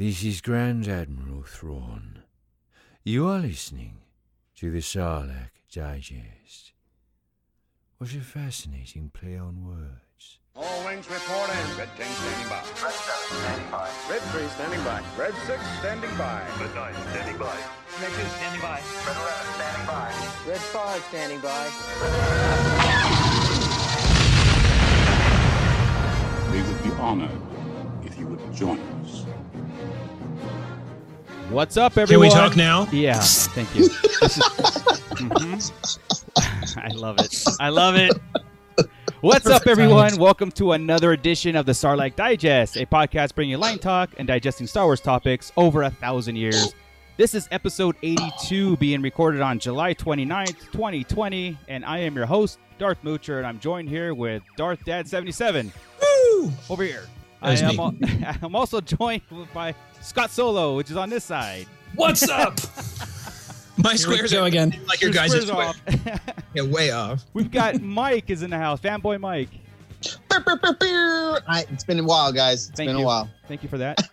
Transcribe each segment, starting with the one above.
This is Grand Admiral Thrawn. You are listening to the Sarlacc Digest. What a fascinating play on words. All wings report in. Red 10 standing by. Red 7 standing by. Red 3 standing by. Red 6 standing by. Red 9 standing by. Red 2 standing by. Red 11 standing by. Red 5 standing by. We would be honored if you would join us. What's up, everyone? Can we talk now? Yeah, thank you. I love it. I love it. What's up, everyone? Welcome to another edition of the Sarlacc Digest, a podcast bringing you line talk and digesting Star Wars topics over 1,000 years. This is episode 82, being recorded on July 29th, 2020, and I am your host, Darth Moocher, and I'm joined here with Darth Dad 77. Woo! Over here. I'm also joined by Scott Solo, which is on this side. What's up? My squares are again. Like your guys' Squares square. off. Yeah, way off. We've got Mike is in the house. Fanboy Mike. It's been a while, guys. It's been a while. Thank you for that.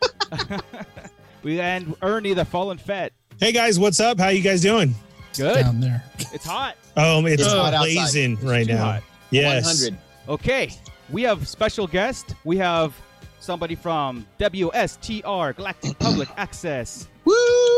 And Ernie, the Fallen Fett. Hey guys, what's up? How you guys doing? Good. Down there. It's hot. It's hot outside. blazing It's right too now. hot. Yes. 100. Okay. We have special guest. We have somebody from WSTR, Galactic Public Access. Woo!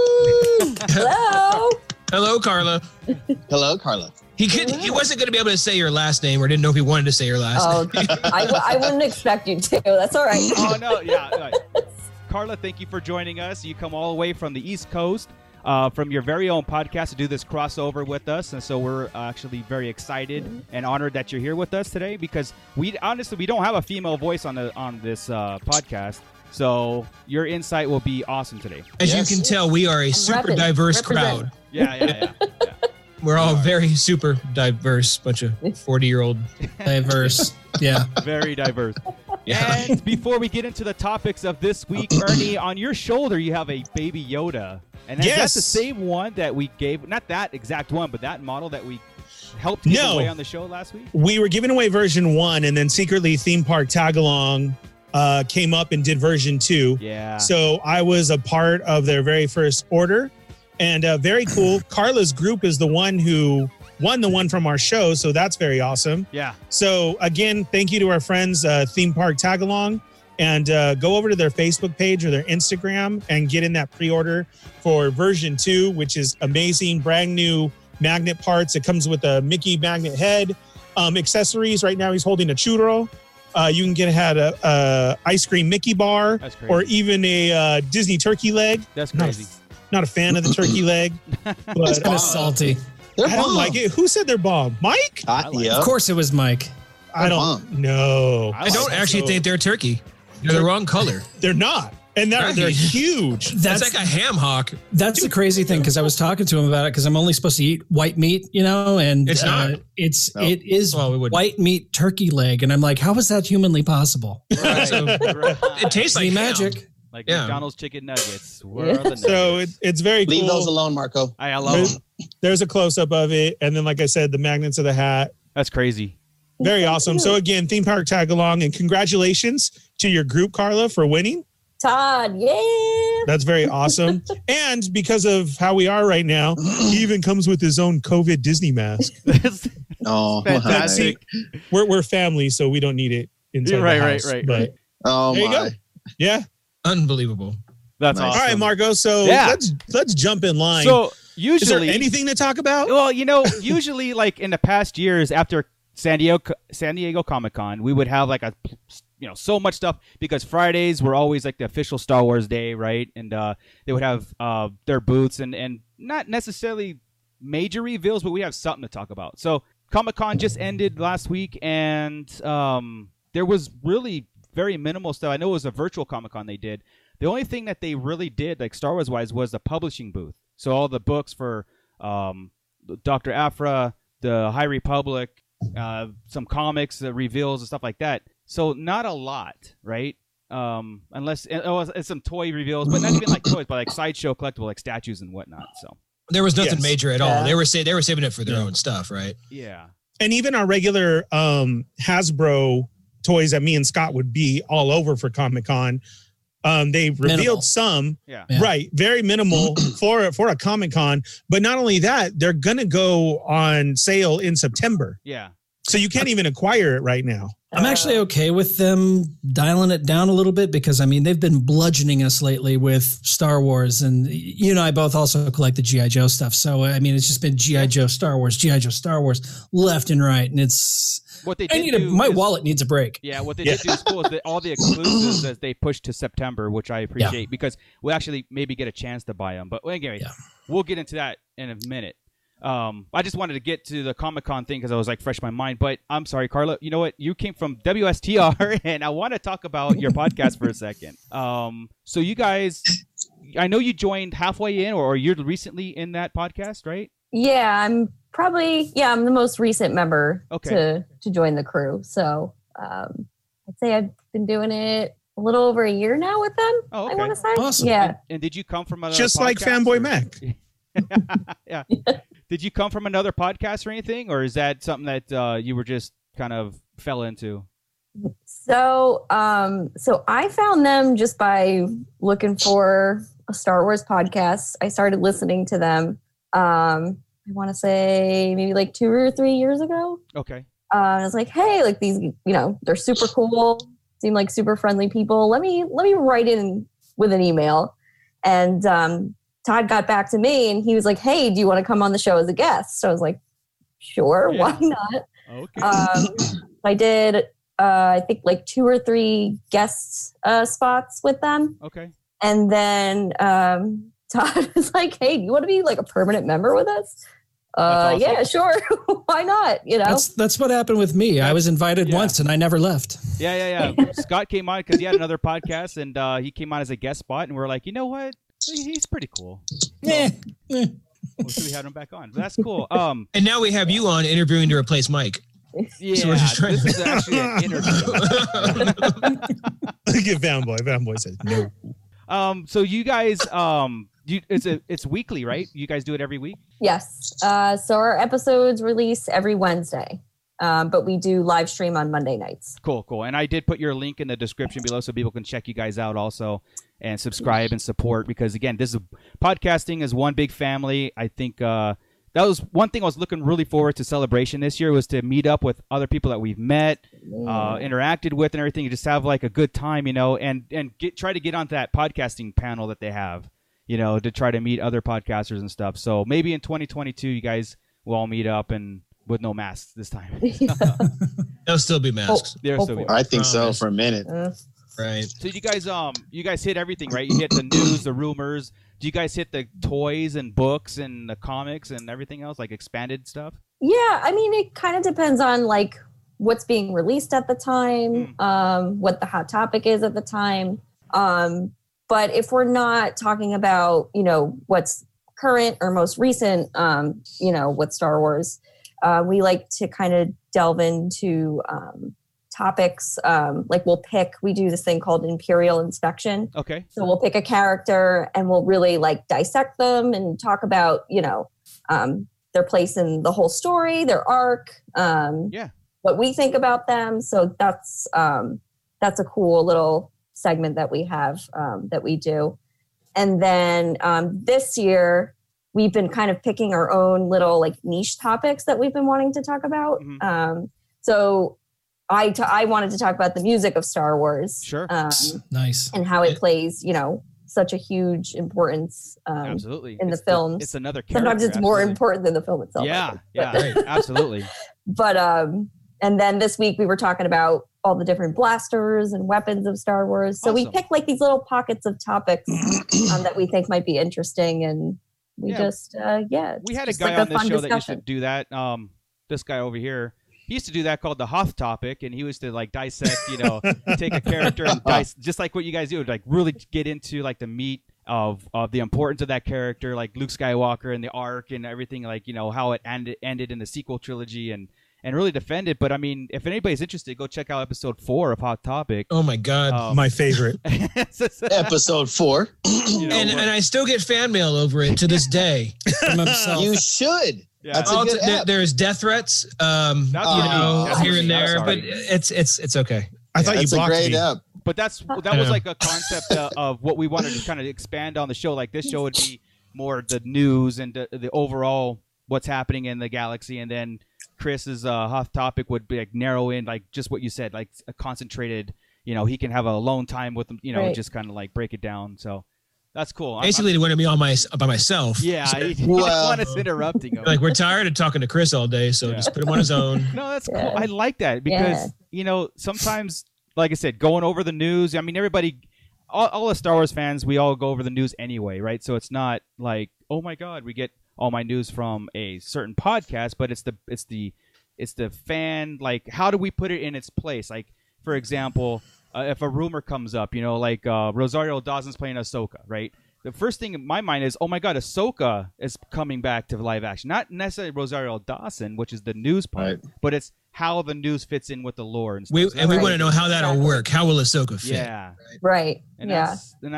Hello. Hello, Carla. Hello, Carla. He wasn't going to be able to say your last name, or didn't know if he wanted to say your last name. I wouldn't expect you to. That's all right. Oh, no. Yeah. Right. Carla, thank you for joining us. You come all the way from the East Coast, from your very own podcast to do this crossover with us. And so we're actually very excited and honored that you're here with us today, because we don't have a female voice on this podcast. So your insight will be awesome today. As you can tell, we are a super diverse crowd. Yeah. We're all very super diverse, bunch of 40-year-old Diverse. Yeah. Very diverse. Yeah. And before we get into the topics of this week, Ernie, on your shoulder you have a Baby Yoda. And that's the same one that we gave, not that exact one, but that model that we helped give away on the show last week? We were giving away version 1, and then secretly Theme Park Tagalong came up and did version 2. Yeah. So I was a part of their very first order. And very cool. Carla's group is the one who won the one from our show, so that's very awesome. Yeah. So again, thank you to our friends Theme Park Tagalong, and go over to their Facebook page or their Instagram and get in that pre-order for version 2, which is amazing, brand new magnet parts. It comes with a Mickey magnet head, accessories. Right now he's holding a churro. You can get a ice cream Mickey bar, or even a Disney turkey leg. That's crazy. Not a fan of the turkey leg, but It's kind of salty. I don't like it. Who said they're bomb? Mike? Of course it was Mike. I don't know. I don't actually think they're turkey. They're the wrong color. They're not. And they're huge. That's like a ham hock. That's the crazy thing, because I was talking to him about it, because I'm only supposed to eat white meat, and It's not. It is Well, we wouldn't. white meat turkey leg, and I'm like, how is that humanly possible? So, it tastes like See, ham. magic. Like Yeah. McDonald's chicken nuggets. Where are the nuggets? So it's very cool. Leave those alone, Marco. I love them. There's a close-up of it. And then, like I said, the magnets of the hat. That's crazy. Very awesome. So again, Theme Park Tagalong, and congratulations to your group, Carla, for winning. Todd, yeah. That's very awesome. And because of how we are right now, he even comes with his own COVID Disney mask. Oh, Fantastic. We're family, so we don't need it inside the house. Right. But Oh, there you go. Yeah. Unbelievable. That's All awesome. right, Marco. So Yeah. let's jump in line. So is there usually, anything to talk about? well, usually like in the past years after San Diego Comic-Con, we would have like so much stuff, because Fridays were always like the official Star Wars day, right? And they would have their booths and not necessarily major reveals, but we have something to talk about. So Comic-Con just ended last week, and there was really very minimal stuff. I know it was a virtual Comic-Con they did. The only thing that they really did, like Star Wars wise, was the publishing booth. So all the books for Dr. Aphra, the High Republic, some comics, reveals and stuff like that. So not a lot, right? Unless it's some toy reveals, but not even like toys, but like sideshow collectible, like statues and whatnot. So There was nothing major at all. Yeah. They were saving it for their own stuff, right? yeah. And even our regular Hasbro toys that me and Scott would be all over for Comic-Con, They revealed Minimal. some, Yeah. right? Very minimal for a Comic-Con. But not only that, they're gonna go on sale in September, Yeah. so you can't even acquire it right now. I'm actually okay with them dialing it down a little bit because, I mean, they've been bludgeoning us lately with Star Wars. And you and I both also collect the G.I. Joe stuff. So, I mean, it's just been G.I. Joe, Star Wars, G.I. Joe, Star Wars, left and right. And it's... What they did my wallet needs a break. Yeah, what they did do is cool is that all the exclusives that they pushed to September, which I appreciate because we'll actually maybe get a chance to buy them. But anyway, we'll get into that in a minute. I just wanted to get to the Comic-Con thing because I was like fresh in my mind. But I'm sorry, Carla. You know what? You came from WSTR, and I want to talk about your podcast for a second. So you guys, I know you joined halfway in, or you're recently in that podcast, right? Yeah, I'm the most recent member to join the crew. So I'd say I've been doing it a little over a year now with them. Oh, okay. I want to say. Awesome. Yeah. And did you come from another Just like podcast, Fanboy or- Mac. Yeah. Did you come from another podcast or anything, or is that something that you were just kind of fell into? So I found them just by looking for a Star Wars podcast. I started listening to them. I want to say maybe like 2 or 3 years ago. Okay. I was like, hey, like these, they're super cool. Seem like super friendly people. Let me write in with an email. And Todd got back to me and he was like, hey, do you want to come on the show as a guest? So I was like, sure, why not? Okay. I did, I think like 2 or 3 guest spots with them. Okay. And then Todd was like, hey, do you want to be like a permanent member with us? Awesome. Yeah, sure. Why not? That's what happened with me. I was invited once and I never left. Yeah. Scott came on because he had another podcast and he came on as a guest spot and we're like, you know what? He's pretty cool. So we had him back on. But that's cool. And now we have you on interviewing to replace Mike. Yeah, So we're just trying this is actually an interview. Look at Fanboy. Fanboy says no. So you guys, it's weekly, right? You guys do it every week? Yes. So our episodes release every Wednesday, but we do live stream on Monday nights. Cool. And I did put your link in the description below so people can check you guys out also and subscribe and support because, again, podcasting is one big family. I think that was one thing I was looking really forward to Celebration this year was to meet up with other people that we've met, interacted with and everything. You just have like a good time, and try to get onto that podcasting panel that they have, to try to meet other podcasters and stuff. So maybe in 2022, you guys will all meet up and with no masks this time. There'll still be masks. There'll still be. I think so for a minute. Right. So you guys hit everything, right? You hit the news, the rumors. Do you guys hit the toys and books and the comics and everything else, like expanded stuff? Yeah, I mean, it kind of depends on like what's being released at the time, what the hot topic is at the time. But if we're not talking about, what's current or most recent, with Star Wars, we like to kind of delve into topics. Like we do this thing called Imperial Inspection. Okay. So we'll pick a character and we'll really like dissect them and talk about, their place in the whole story, their arc, what we think about them. So that's a cool little segment that we have, that we do. And then this year we've been kind of picking our own little like niche topics that we've been wanting to talk about. So I wanted to talk about the music of Star Wars. Sure. Nice. And how it plays, such a huge importance absolutely. in the films. It's another character. Sometimes it's more important than the film itself. Yeah, right. Absolutely. But and then this week we were talking about all the different blasters and weapons of Star Wars. So we picked like these little pockets of topics that we think might be interesting, and we we had a guy on this show that used to do that. This guy over here. He used to do that called the Hoth topic, and he used to like dissect, take a character and just like what you guys do, like really get into like the meat of the importance of that character, like Luke Skywalker and the arc and everything, like how it ended in the sequel trilogy, and really defend it. But I mean, if anybody's interested, go check out episode 4 of Hot Topic. Oh my God, my favorite episode 4. And I still get fan mail over it to this day. You should. Yeah. That's a good app. There's death threats, here and there, but it's okay. I thought you That's a blocked great me. app. But that was like a concept of what we wanted to kind of expand on the show. Like this show would be more the news and the overall what's happening in the galaxy, and then Chris's hot topic would be like narrow in like just what you said, like a concentrated. He can have a alone time with them. Right. Just kind of like break it down. So that's cool. Basically, they wanted me by myself. Yeah, So, he didn't want us interrupting him. like we're tired of talking to Chris all day, so just put him on his own. No, that's cool. I like that because sometimes, like I said, going over the news. I mean, everybody, all the Star Wars fans, we all go over the news anyway, right? So it's not like, oh my God, we get all my news from a certain podcast, but it's the fan. Like, how do we put it in its place? Like, for example, if a rumor comes up, like Rosario Dawson's playing Ahsoka, right? The first thing in my mind is, oh my God, Ahsoka is coming back to live action. Not necessarily Rosario Dawson, which is the news part, but it's how the news fits in with the lore and stuff. We want to know how that'll work. How will Ahsoka fit? Yeah. Right. And yeah.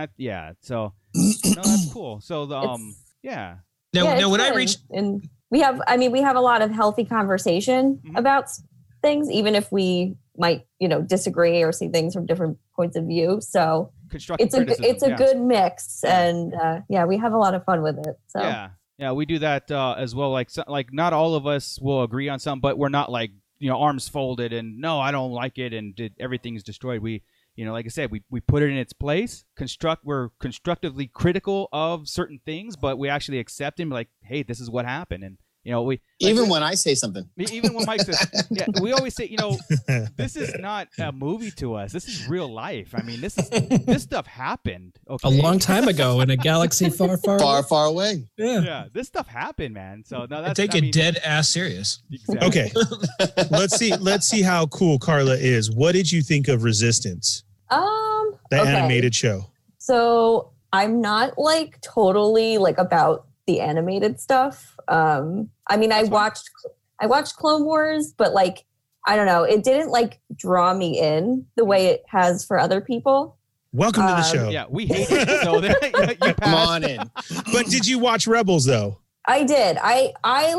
So no, that's cool. So the yeah. Now when I good. reached, and we have a lot of healthy conversation about things, even if we might disagree or see things from different points of view. So it's a good mix, and we have a lot of fun with it. So yeah, we do that as well. Like not all of us will agree on some, but we're not like arms folded and no, I don't like it and everything's destroyed. We like I said, we put it in its place. We're constructively critical of certain things, but we actually accept them. Like, hey, this is what happened, and when I say something, even when Mike says, we always say, this is not a movie to us. This is real life. I mean, this stuff happened. Okay? A long time ago in a galaxy far, far, far away. Yeah, this stuff happened, man. So now that's dead ass serious. Exactly. Okay, let's see how cool Carla is. What did you think of Resistance? The animated show. So I'm not like totally like about the animated stuff. I watched Clone Wars, but like, I don't know, it didn't like draw me in the way it has for other people. Welcome to the show. Yeah, we hate it. So you come on in. But did you watch Rebels though? I did. I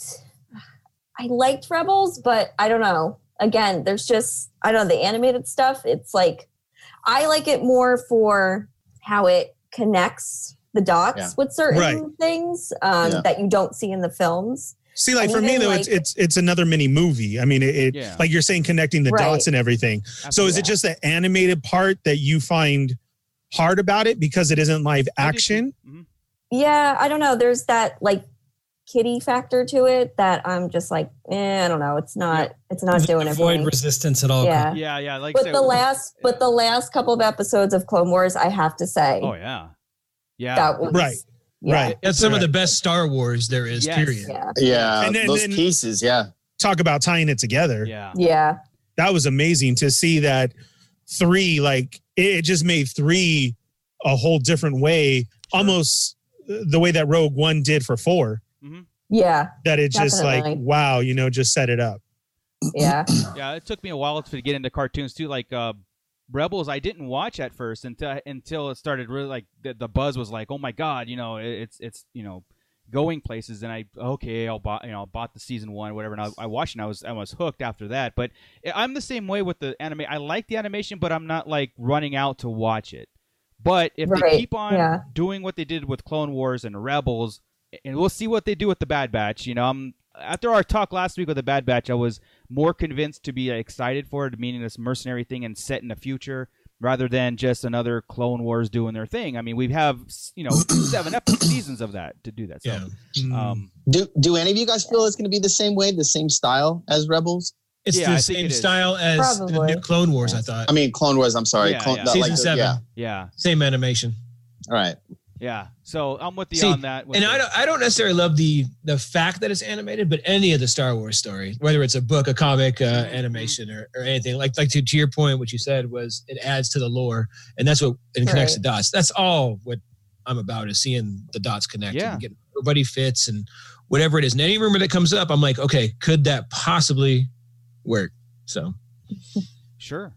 liked Rebels, but I don't know. Again, there's just, I don't know, the animated stuff. It's like, I like it more for how it connects the dots with certain things that you don't see in the films. See, like for me though, it's another mini movie. I mean, it like you're saying, connecting the dots and everything. Absolutely. So is it just the animated part that you find hard about it because it isn't live action? Yeah, I don't know. There's that like kiddie factor to it that I'm just like, I don't know. It's not doing it. Avoid Resistance at all. Yeah, yeah. Like, but the last couple of episodes of Clone Wars, I have to say, oh yeah. Yeah. That was, right. Yeah. Right. That's some of the best Star Wars there is, period. Yeah. And then, those pieces, talk about tying it together. Yeah. Yeah. That was amazing to see that 3, like it just made 3 a whole different way, almost the way that Rogue One did for 4. Yeah. That it just like, wow, just set it up. Yeah. Yeah. It took me a while to get into cartoons too. Like, Rebels, I didn't watch at first until it started really like the buzz was like, oh my God, it's going places, and I'll bought the season 1, whatever, and I watched and I was hooked after that. But I'm the same way with the anime. I like the animation, but I'm not like running out to watch it. But if they keep on doing what they did with Clone Wars and Rebels, and we'll see what they do with the Bad Batch. After our talk last week with the Bad Batch, I was more convinced to be excited for it, meaning this mercenary thing and set in the future, rather than just another Clone Wars doing their thing. I mean, we have 7 seasons of that to do that. So, do any of you guys feel it's going to be the same way, the same style as Rebels? It's the same style as the new Clone Wars, I thought. I mean, Clone Wars. I'm sorry, season 7. Yeah, same animation. All right. Yeah, so I'm with you on that. And I don't necessarily love the fact that it's animated, but any of the Star Wars story, whether it's a book, a comic, animation, or anything, like to your point, what you said was it adds to the lore, and that's what it connects the dots. That's all what I'm about, is seeing the dots connect and getting everybody fits and whatever it is. And any rumor that comes up, I'm like, okay, could that possibly work? So, sure.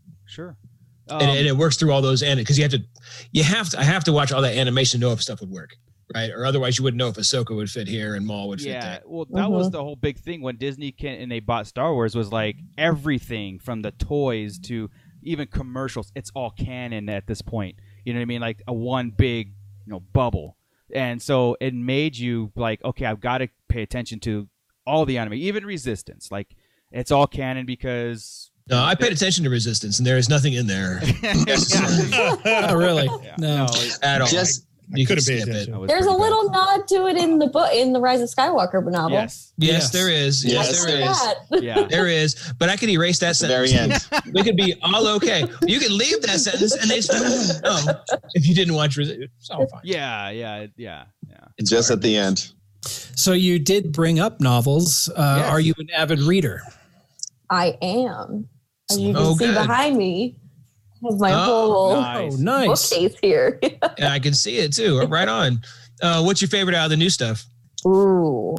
And it works through all those, because I have to watch all that animation to know if stuff would work, right? Or otherwise you wouldn't know if Ahsoka would fit here and Maul would fit there. Well, that was the whole big thing when Disney and they bought Star Wars, was like everything from the toys to even commercials, it's all canon at this point. You know what I mean? Like a one big, bubble. And so it made you like, okay, I've got to pay attention to all the anime, even Resistance. Like it's all canon because. No, I paid attention to Resistance, and there is nothing in there. Oh, really? Yeah. No. At all. You could have paid skip it. attention. There's a little nod to it in the book, in the Rise of Skywalker novel. Yes, there is. Yes, there is. Yeah. There is. But I could erase that sentence. Very end. We could be all okay. You could leave that sentence, and they if you didn't watch Resistance, it's all fine. Yeah. It's Just hard. at the end. So you did bring up novels. Yes. Are you an avid reader? I am. As you can Oh, see good. behind me, I have my whole nice. Oh, nice. bookcase here. And I can see it too. Right on. What's your favorite out of the new stuff? Ooh.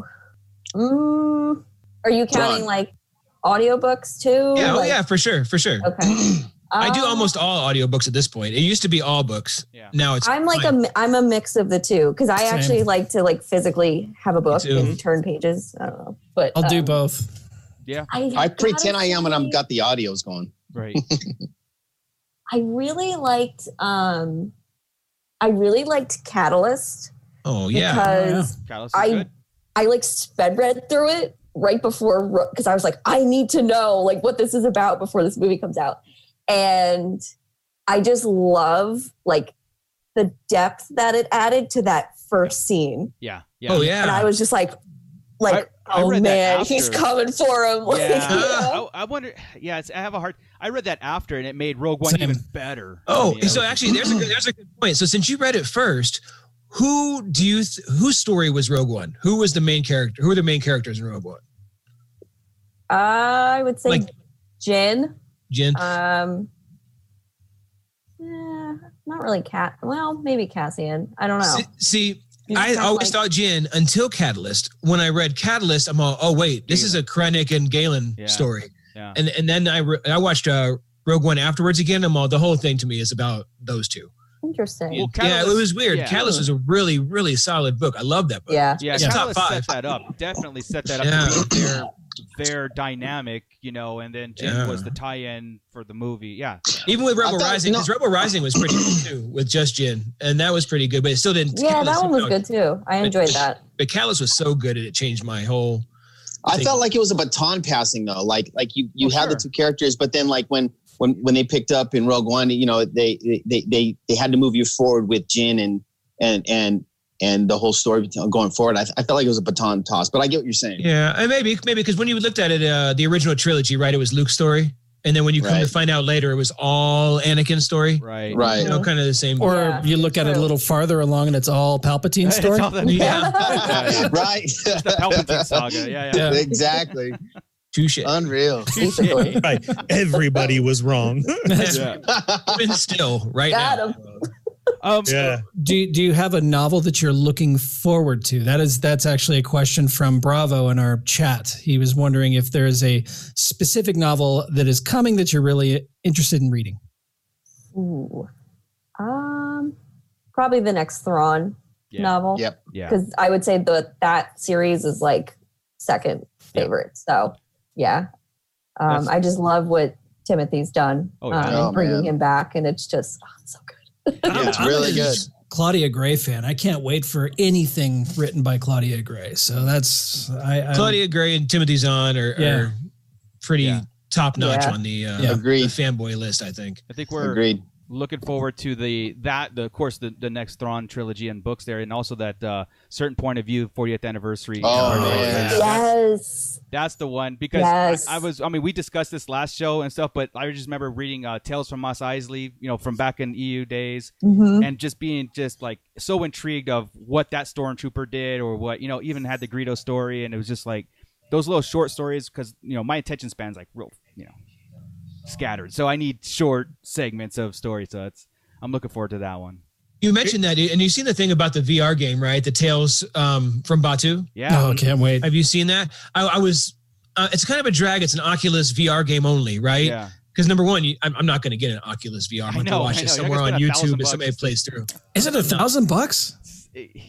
Are you counting like audiobooks too? Yeah, Like- yeah, for sure. Okay. I do almost all audiobooks at this point. It used to be all books. Yeah. Now it's I'm like I'm a mix of the two because I Same. actually like to like physically have a book too. and turn pages. I don't know, but I'll do both. Yeah. I pretend I am when I've got the audios going. Right. I really liked Catalyst. Oh yeah. Because Catalyst is good. I like sped read through it right before because I was like, I need to know like what this is about before this movie comes out. And I just love like the depth that it added to that first scene. Yeah. Yeah. Oh yeah. And I was just like I oh read that man, he's after. coming for him. Like, Yeah. you know? I wonder. Yeah, I have a hard. I read that after, and it made Rogue One Same. even better. Oh, I mean, so it was- actually, there's a good point. So since you read it first, whose story was Rogue One? Who was the main character? Who are the main characters in Rogue One? I would say Like- Jin. Jin. Not really Cat. Well, maybe Cassian. I don't know. See, He's I kind of always like- thought Jin until Catalyst. When I read Catalyst, I'm all, oh wait, this is a Krennic and Galen Yeah. story. Yeah. And then I watched Rogue One afterwards again. I'm all, the whole thing to me is about those two. Interesting. Well, Yeah, it was weird. yeah. Catalyst was a really, really solid book. I love that book. Yeah. Yeah, It's top Catalyst five. set that up. Definitely set that up Yeah. to be their dynamic, and then Jin Yeah. was the tie-in for the movie. Yeah. Even with Rebel I thought- Rising, because Rebel Rising was pretty good too, with just Jin, and that was pretty good. But it still didn't. Yeah, Catalyst, that one was no, good too. I enjoyed that. But Catalyst was so good, it changed my whole. I felt like it was a baton passing though. Like you had the sure. two characters, but then like when they picked up in Rogue One, they had to move you forward with Jin and the whole story going forward. I felt like it was a baton toss, but I get what you're saying. Yeah, and maybe because when you looked at it, the original trilogy, right? It was Luke's story, and then when you come to Right. find out later, it was all Anakin's story. Right. Right. You know, kind of the same. Or Yeah, you look at it a true. little farther along and it's all Palpatine's It's story. all the- Yeah, Right. the Palpatine saga. Yeah. Exactly. touche. Unreal. Basically. Right. Everybody was wrong. Yeah. Even still, right Got now. him. Yeah. Do you have a novel that you're looking forward to? That's actually a question from Bravo in our chat. He was wondering if there is a specific novel that is coming that you're really interested in reading. Ooh. Probably the next Thrawn Yeah. novel. Yep. Yeah. Because I would say that series is like second favorite. So yeah. That's- I just love what Timothy's done. Oh, yeah. Oh, bringing man. him back, and it's just it's so good. Yeah, it's really good. Claudia Gray fan. I can't wait for anything written by Claudia Gray. So that's Claudia Gray and Timothy Zahn are Yeah. pretty Yeah. top notch Yeah. on the, Yeah. the Agreed. fanboy list, I think. I think we're Agreed. looking forward to the next Thrawn trilogy and books there, and also that Certain Point of View 40th anniversary. Oh, anniversary. yeah. Yes. That's the one because Yes. we discussed this last show and stuff, but I just remember reading Tales from Mos Eisley, from back in EU days, Mhm. and just being just like so intrigued of what that stormtrooper did, or what, even had the Greedo story, and it was just like those little short stories because my attention span's like real, scattered, so I need short segments of story. So I'm looking forward to that one. You mentioned that, and you've seen the thing about the VR game, right? The Tales from Batu. Yeah. Oh, can't wait. Have you seen that? I was. It's kind of a drag. It's an Oculus VR game only, right? Yeah. Because number one, I'm not going to get an Oculus VR. I'm going to watch it somewhere on YouTube if somebody plays through. Is it $1,000?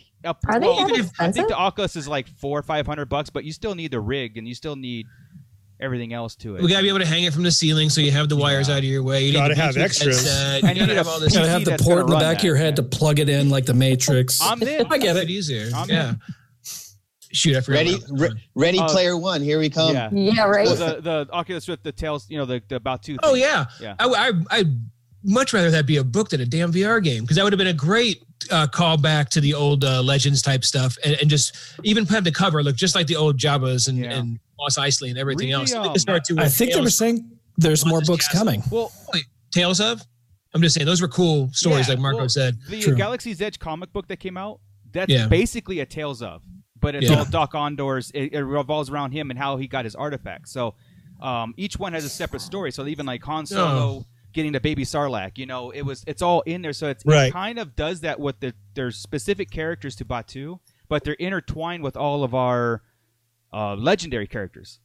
Are they that I expensive? think the Oculus is like $400 or $500, but you still need the rig, and you still need everything else to it. We gotta be able to hang it from the ceiling so you have the wires out of your way. You Gotta need the have Bluetooth extras. headset, And you gotta have all this. You gotta have the that's port gonna in the run back of your head to plug it in like the Matrix. I'm in. I get it. Easier. I'm Yeah. in. Shoot, I forgot. Ready Player One. Here we come. Yeah, right. Well, the Oculus Rift, the Tales, the about two. Oh thing. yeah. I'd much rather that be a book than a damn VR game, because that would have been a great callback to the old Legends type stuff, and just even have the cover look just like the old Jabba's and Mos Eisley and everything else. I think they were saying there's more books coming. Well, Tales of. I'm just saying those were cool stories, like Marco said. The Galaxy's Edge comic book that came out, that's basically a Tales of, but it's all Doc Ondor's. It revolves around him and how he got his artifacts. So each one has a separate story. So even like Han Solo getting the baby Sarlacc, it's all in there. So it kind of does that with there's specific characters to Batuu, but they're intertwined with all of our legendary characters.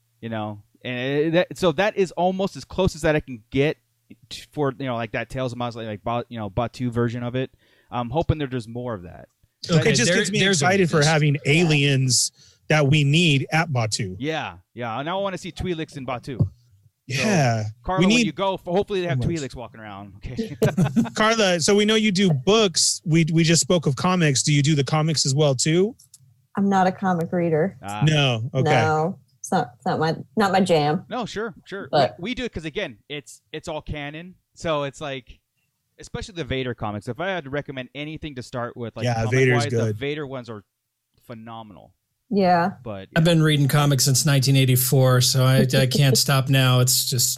And so that is almost as close as that I can get for like that Tales of Mos like Batuu version of it. I'm hoping there's more of that. It just gets me excited for having aliens that we need at Batuu. Yeah. And now I want to see Twi'leks in Batuu. Yeah. So, Carla, when you go, hopefully they have Twi'leks walking around. Okay. Carla, so we know you do books. We just spoke of comics. Do you do the comics as well too? I'm not a comic reader. No. Okay. No. It's not my jam. No, sure. But we do it because again, it's all canon. So it's like, especially the Vader comics. If I had to recommend anything to start with, like Vader's good. The Vader ones are phenomenal. Yeah. But I've been reading comics since 1984, so I can't stop now. It's just.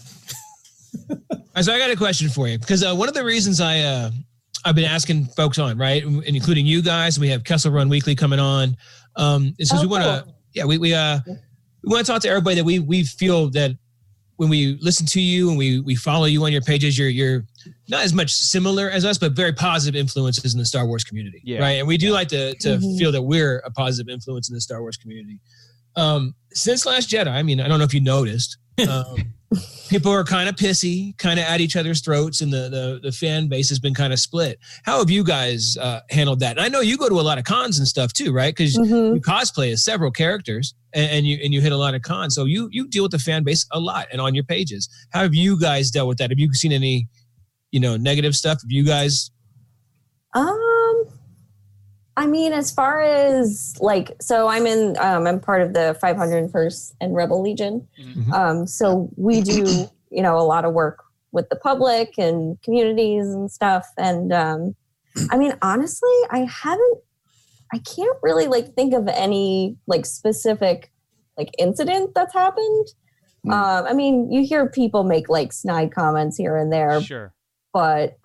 So I got a question for you, because one of the reasons I've been asking folks on, right, and including you guys, we have Kessel Run Weekly coming on, is because we want to, we want to talk to everybody that we feel that when we listen to you and we follow you on your pages, you're not as much similar as us, but very positive influences in the Star Wars community, right? And we do like to feel that we're a positive influence in the Star Wars community. Since Last Jedi, I mean, I don't know if you noticed, people are kind of pissy, kind of at each other's throats, and the fan base has been kind of split. How have you guys handled that? And I know you go to a lot of cons and stuff too, right? Because you cosplay as several characters, and you hit a lot of cons, so you deal with the fan base a lot and on your pages. How have you guys dealt with that? Have you seen any negative stuff? Have you guys? I mean, as far as so I'm part of the 501st and Rebel Legion. So we do, a lot of work with the public and communities and stuff. And I mean, honestly, I can't really think of any specific incident that's happened. I mean, you hear people make snide comments here and there. Sure. But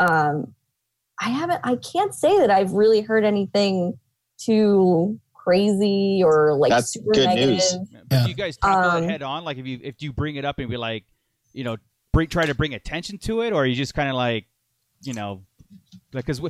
I can't say that I've really heard anything too crazy or That's super good negative. news. But do you guys tackle it head on? Like if you bring it up and be like, try to bring attention to it, or are you just kind of because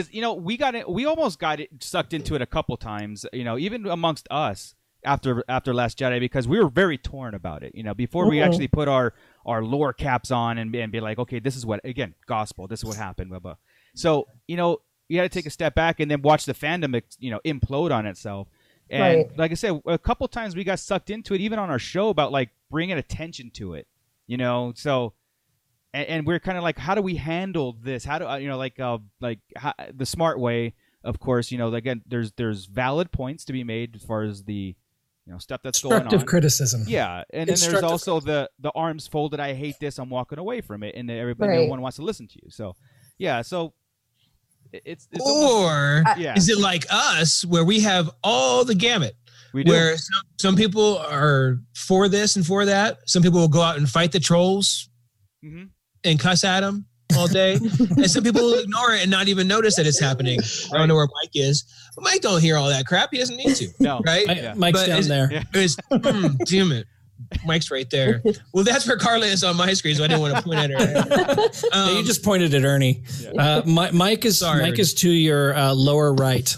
we almost got it sucked into it a couple times, even amongst us after Last Jedi, because we were very torn about it, before we actually put our lore caps on and be like, okay, this is what, again, gospel, this is what happened, blah, blah. So, you got to take a step back and then watch the fandom, implode on itself. And like I said, a couple times we got sucked into it, even on our show, about bringing attention to it, so, and we're kind of like, how do we handle this? How do the smart way, of course, again, there's valid points to be made as far as the, stuff that's going on. Constructive criticism. Yeah. And then there's also the arms folded, I hate this, I'm walking away from it. And everyone wants to listen to you. So, yeah. So, It's or is it like us, where we have all the gamut? We do. Where some people are for this and for that. Some people will go out and fight the trolls and cuss at them all day. And some people will ignore it and not even notice that it's happening. I don't know where Mike is. But Mike don't hear all that crap. He doesn't need to. No. Right? Mike's down there. Damn it. Mike's right there. Well, that's where Carla is on my screen, so I didn't want to point at her. You just pointed at Ernie. Yeah. Mike is to your lower right.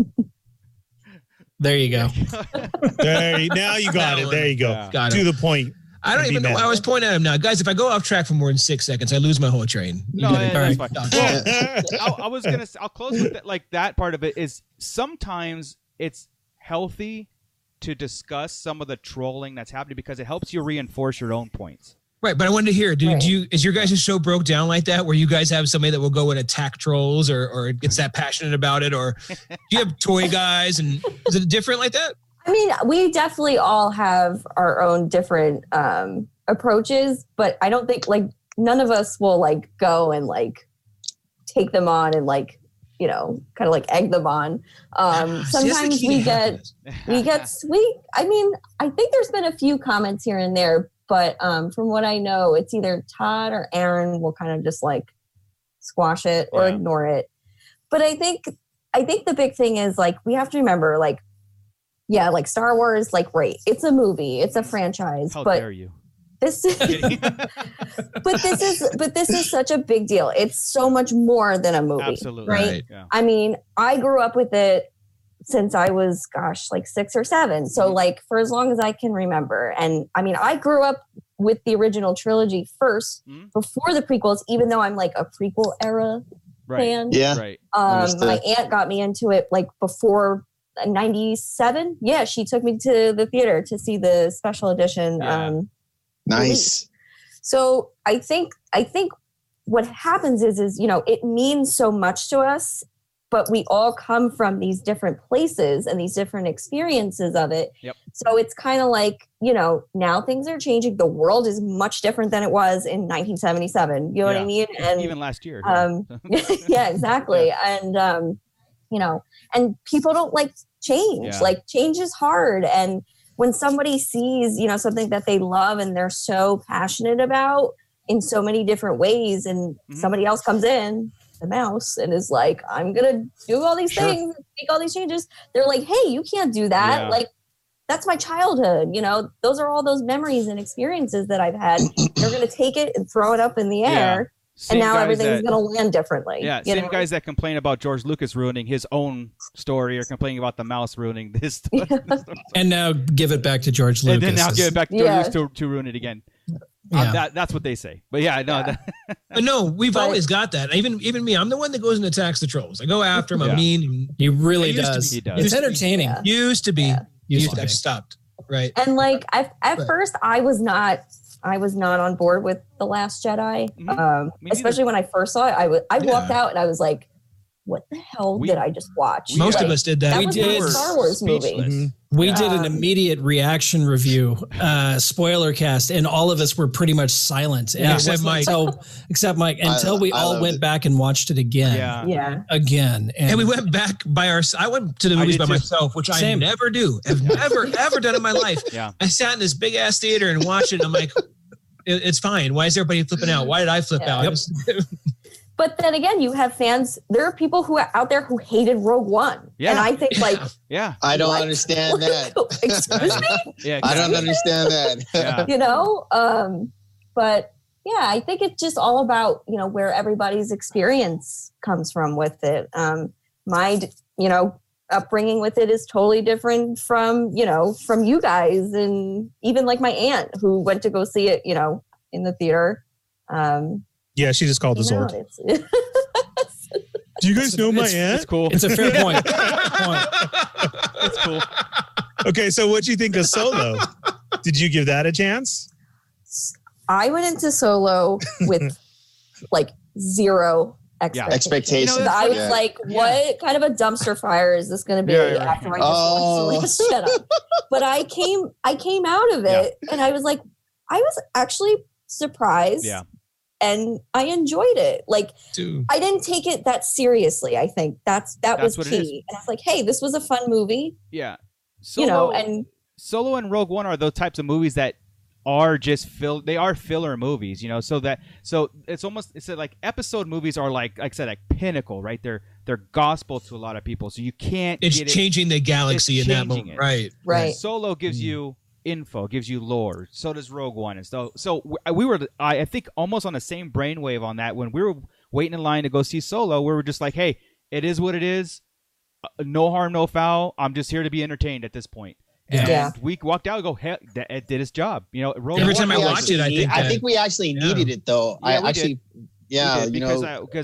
There you go. Now you got it. There you go. Yeah. Got to it. the point. I don't even know why I was pointing at him now. Guys, if I go off track for more than 6 seconds, I lose my whole train. No, that's fine. Well, I'll close with that. That part of it is sometimes it's healthy to discuss some of the trolling that's happening because it helps you reinforce your own points. Right, but I wanted to hear, is your guys' show broke down like that, where you guys have somebody that will go and attack trolls or gets that passionate about it, or do you have toy guys, and is it different like that? I mean, we definitely all have our own different approaches, but I don't think like none of us will like go and like take them on and like, you know, kind of like egg them on. Sometimes we get sweet. I mean, I think there's been a few comments here and there, but from what I know, it's either Todd or Aaron will kind of just like squash it or ignore it. But I think the big thing is like, we have to remember like, yeah, like Star Wars, like, right. It's a movie, it's a franchise. How but dare you? This but this is such a big deal. It's so much more than a movie. Absolutely. Right? Yeah. I mean, I grew up with it since I was, like 6 or 7. So like for as long as I can remember. And I mean, I grew up with the original trilogy first before the prequels, even though I'm like a prequel era fan. Yeah. Right. My aunt got me into it like before 97. Yeah. She took me to the theater to see the special edition. Yeah. Nice. So I think what happens is, you know, it means so much to us, but we all come from these different places and these different experiences of it. Yep. So it's kind of like, you know, now things are changing. The world is much different than it was in 1977. You know what I mean? And even last year. yeah, exactly. And, you know, and people don't like change. Yeah. Like change is hard. And when somebody sees, you know, something that they love and they're so passionate about in so many different ways, and somebody else comes in, the mouse, and is like, I'm going to do all these things, make all these changes. They're like, hey, you can't do that. Yeah. Like, that's my childhood. You know, those are all those memories and experiences that I've had. They're going to take it and throw it up in the air. Same and now guys everything's that- going to land differently. Yeah, you same know? guys that complain about George Lucas ruining his own story or complaining about the mouse ruining this story. And now give it back to George Lucas. And then now give it back to George Yeah. Lucas to ruin it again. Yeah. That's what they say. But yeah, no. But no, we've always got that. Even me, I'm the one that goes and attacks the trolls. I go after them. I'm mean. He really I used to does. be. He does. It's entertaining. Used to be. Yeah. Used to be. I've stopped. Right. And like at first I was not on board with The Last Jedi. Especially when I first saw it. I walked out and I was like, what the hell did I just watch? Most of us did that. That We was did. a Star Wars movie. Speechless. We did an immediate reaction review, spoiler cast, and all of us were pretty much silent. And Except Mike. Except Mike, until we all went back and watched it again. Yeah. Again. And we went back I went to the movies by did too. myself, which I Same. never do. I've never, ever done in my life. Yeah. I sat in this big ass theater and watched it. And I'm like, it's fine. Why is everybody flipping out? Why did I flip out? But then again, you have fans. There are people who are out there who hated Rogue One. Yeah. And I think like, Yeah. I don't understand that. excuse me? Yeah. I don't exactly. understand that. Yeah. You know? But yeah, I think it's just all about, you know, where everybody's experience comes from with it. My, you know, upbringing with it is totally different from, you know, from you guys, and even like my aunt who went to go see it, you know, in the theater. Yeah, she just called us old. Do you guys know my aunt? It's cool. It's a fair point. It's cool. Okay, so what do you think of Solo? Did you give that a chance? I went into Solo with like zero expectations. Expectations. I was like, what kind of a dumpster fire is this going to be after I just watched The Last Jedi? But I came out of it and I was like, I was actually surprised. Yeah. And I enjoyed it. Like, Dude. I didn't take it that seriously. I think that was what it is. key. And I was like, hey, this was a fun movie. Yeah. You know, and Solo and Rogue One are those types of movies that are just they are filler movies, you know, so it's like episode movies are like I said, like pinnacle, right? They're gospel to a lot of people. So you can't It's get changing the galaxy It's in that changing moment. it. Right. Right. Solo gives you info, gives you lore. So does Rogue One, and so we were I think almost on the same brainwave on that when we were waiting in line to go see Solo. We were just like, hey, it is what it is. No harm, no foul. I'm just here to be entertained at this point. And we walked out and go, hey, it did its job. You know, Rogue Every One time I watch it, I think we actually needed it though. Yeah, I actually, we did you know, because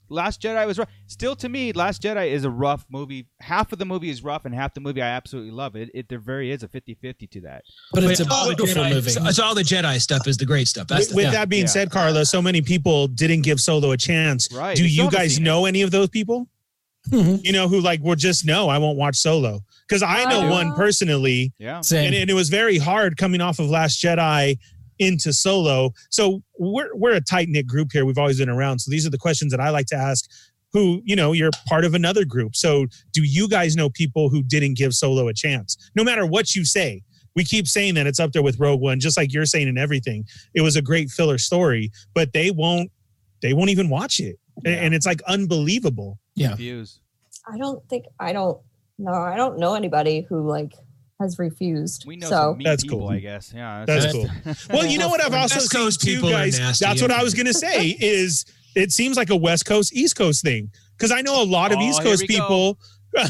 Last Jedi was rough. Still, to me, Last Jedi is a rough movie. Half of the movie is rough, and half the movie I absolutely love. There very is a 50-50 to that. But it's a beautiful movie. It's all the Jedi stuff is the great stuff. That's With that being said, Carla, so many people didn't give Solo a chance. Right. Do you guys know any of those people? You know, who like were just no, I won't watch Solo, because I know one personally. Yeah, Same. And it was very hard coming off of Last Jedi into Solo. So we're a tight knit group here. We've always been around. So these are the questions that I like to ask. Who, you know, you're part of another group. So do you guys know people who didn't give Solo a chance? No matter what you say, we keep saying that it's up there with Rogue One, just like you're saying and everything. It was a great filler story, but they won't even watch it, and it's like unbelievable. Yeah. Refuse. I don't know anybody who like has refused. We know so some mean That's people, cool. I guess. Yeah, That's cool. Well, you know what I've also West seen Coast too, people are guys. nasty. That's what I was gonna say. Is it seems like a West Coast, East Coast thing, because I know a lot of East Coast people.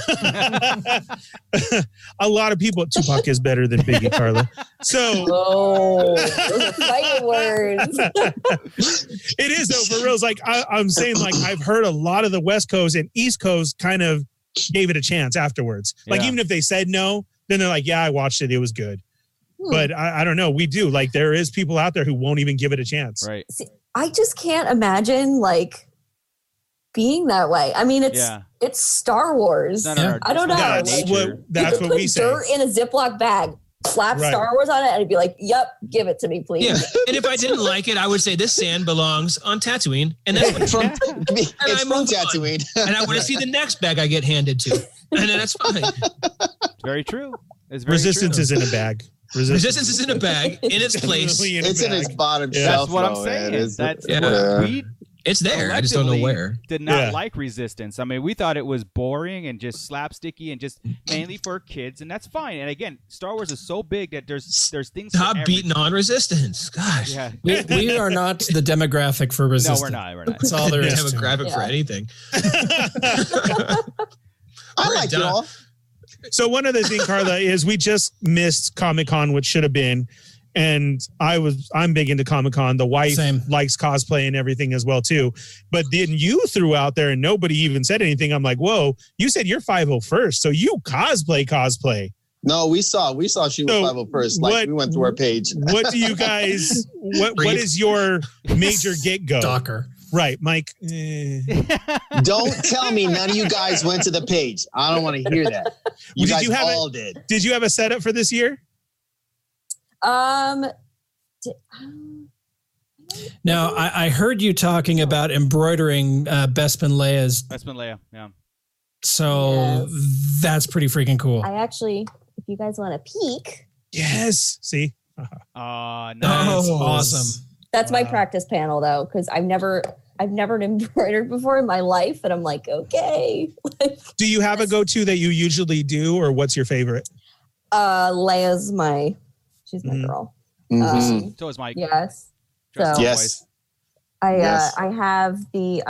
A lot of people. Tupac is better than Biggie, Carla. So, those are fighting words. it is though, for real. It's like I'm saying, like I've heard a lot of the West Coast and East Coast kind of gave it a chance afterwards. Like even if they said no, then they're like, yeah, I watched it. It was good. But I don't know. We do. Like there is people out there who won't even give it a chance. Right. See, I just can't imagine like being that way. I mean, it's Star Wars. I don't know. That's what we say. Dirt in a Ziploc bag, slap Star Wars on it, and I'd be like, "Yep, give it to me, please." Yeah. And if I didn't like it, I would say this sand belongs on Tatooine, and that's it's from Tatooine. And I want to see the next bag I get handed to, and then that's fine. Very true. It's very Resistance true. is in a bag. Resistance is in a bag in its place. It's in its bottom shelf. That's what I'm though, saying. man. It's there. I just don't know where. Did not like Resistance. I mean, we thought it was boring and just slapsticky and just mainly for kids, and that's fine. And again, Star Wars is so big that there's things. Stop beating on Resistance. Gosh. Yeah. We are not the demographic for Resistance. No, we're not. We're not. That's all there is. Demographic for anything. I like it all. So one other thing, Carla, is we just missed Comic-Con, which should have been. And I'm big into Comic-Con. The wife likes cosplay and everything as well, too. But then you threw out there and nobody even said anything. I'm like, whoa, you said you're 501st. So you cosplay. No, we saw she was 501st. Like we went through our page. What do you guys, what is your major get-go? Stalker. Right, Mike. Don't tell me none of you guys went to the page. I don't want to hear that. You guys all did. Did you have a setup for this year? Now, I heard you talking about embroidering Bespin Leia's. Bespin Leia, yeah. So that's pretty freaking cool. I actually, if you guys want a peek. Yes. See? Nice. Awesome. That's my practice panel though, because I've never embroidered before in my life, and I'm like, okay. Do you have a go-to that you usually do, or what's your favorite? Leia's she's my girl. So is Mike. Yes. So yes. I have the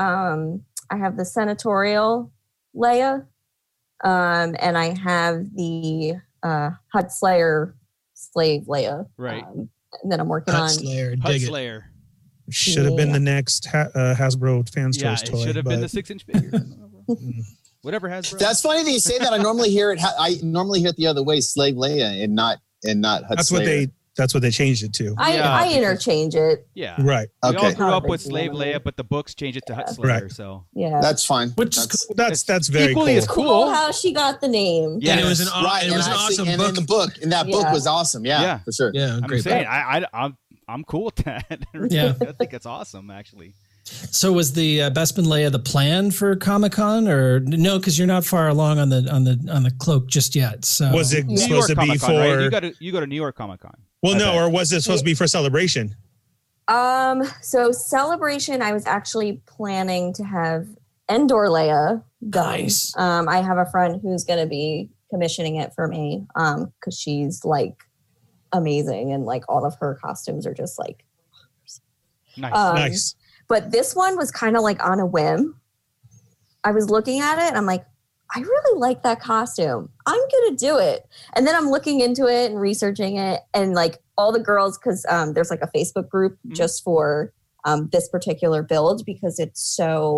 senatorial Leia, and I have the Hutt Slayer slave Leia. Right. And then I'm working on Hutt Slayer. Should have been the next Hasbro Fans Choice toy. It should have been the 6-inch figure. Whatever Hasbro. That's funny that you say that. I normally hear it. I normally hear it the other way, Slave Leia, and not Hutt Slayer. That's what they changed it to. I interchange it. Yeah. Right. We all Okay. grew up with Slave Leia, but the books changed it to Hutt Slayer. Right. So yeah, that's fine. That's very equally cool. as cool. How she got the name. Yeah, And it was an awesome book. And the book, and that book was awesome. Yeah, for sure. Yeah, I'm saying I'm cool with that. Yeah. I think it's awesome actually. So was the Bespin Leia the plan for Comic-Con, or no? Because you're not far along on the cloak just yet. So Was it New supposed York to be Comic-Con, for? right? You go to New York Comic-Con. Well, no, or was it supposed to be for Celebration? So Celebration, I was actually planning to have Endor Leia done. Nice. I have a friend who's going to be commissioning it for me because she's like amazing, and like all of her costumes are just like Nice. Nice. But this one was kind of like on a whim. I was looking at it and I'm like, I really like that costume. I'm going to do it. And then I'm looking into it and researching it, and like all the girls, because there's like a Facebook group just for this particular build, because it's so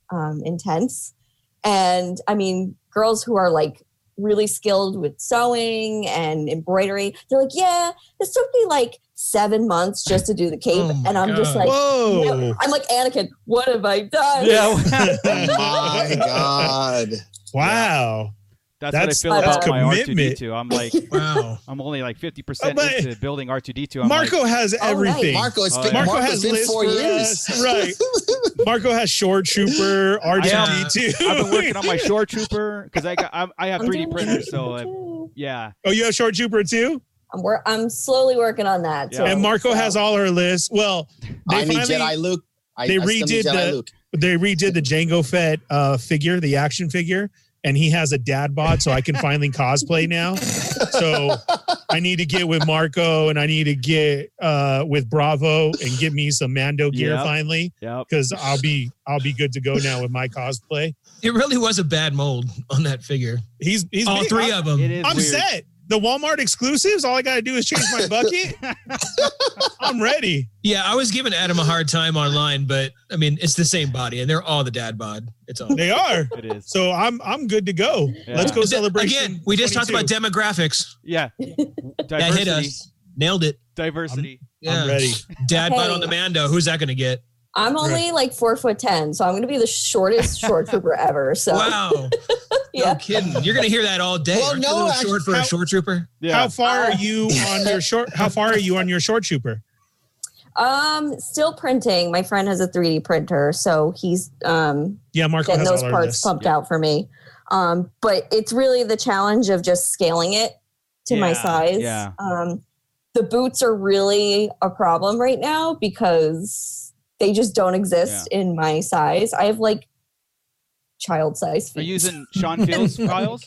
intense. And I mean, girls who are like really skilled with sewing and embroidery, they're like, yeah, this took me like 7 months just to do the cape. And I'm just like, whoa. I'm like, Anakin, what have I done? Yeah. Oh my God. Wow. That's what I feel about my R2D2. I'm like, wow. I'm only like 50% into building R2D2. I'm Marco like, has everything. Marco, Marco has been lists 4 for years. us. Right. Marco has Shore Trooper, R2D2. I've been working on my Shore Trooper because I have 3D printers. So yeah. Oh, you have Shore Trooper too? I'm slowly working on that. Yeah. And Marco has all her lists. Well, I need Jedi Luke. They redid the Jango Fett figure, the action figure. And he has a dad bod, so I can finally cosplay now. So I need to get with Marco, and I need to get with Bravo and get me some Mando gear finally. Because I'll be good to go now with my cosplay. It really was a bad mold on that figure. He's all big. three of them. I'm set. The Walmart exclusives, all I got to do is change my bucket. I'm ready. Yeah, I was giving Adam a hard time online, but I mean, it's the same body, and they're all the dad bod. It's all they are. It is. So I'm good to go. Yeah. Let's go celebrate. Again, we just talked about demographics. Yeah, that hit us. Nailed it. Diversity. I'm ready. Dad bod on the Mando. Who's that going to get? I'm only like 4'10", so I'm going to be the shortest short trooper ever. So wow, no kidding. You're going to hear that all day. Well, no, short for a short trooper. Yeah. How far are you on your short? How far are you on your short trooper? Still printing. My friend has a 3D printer, so he's Marco getting has those all parts pumped out for me. But it's really the challenge of just scaling it to my size. Yeah. The boots are really a problem right now because they just don't exist in my size. I have like child size feet. Are you using Sean Fields files?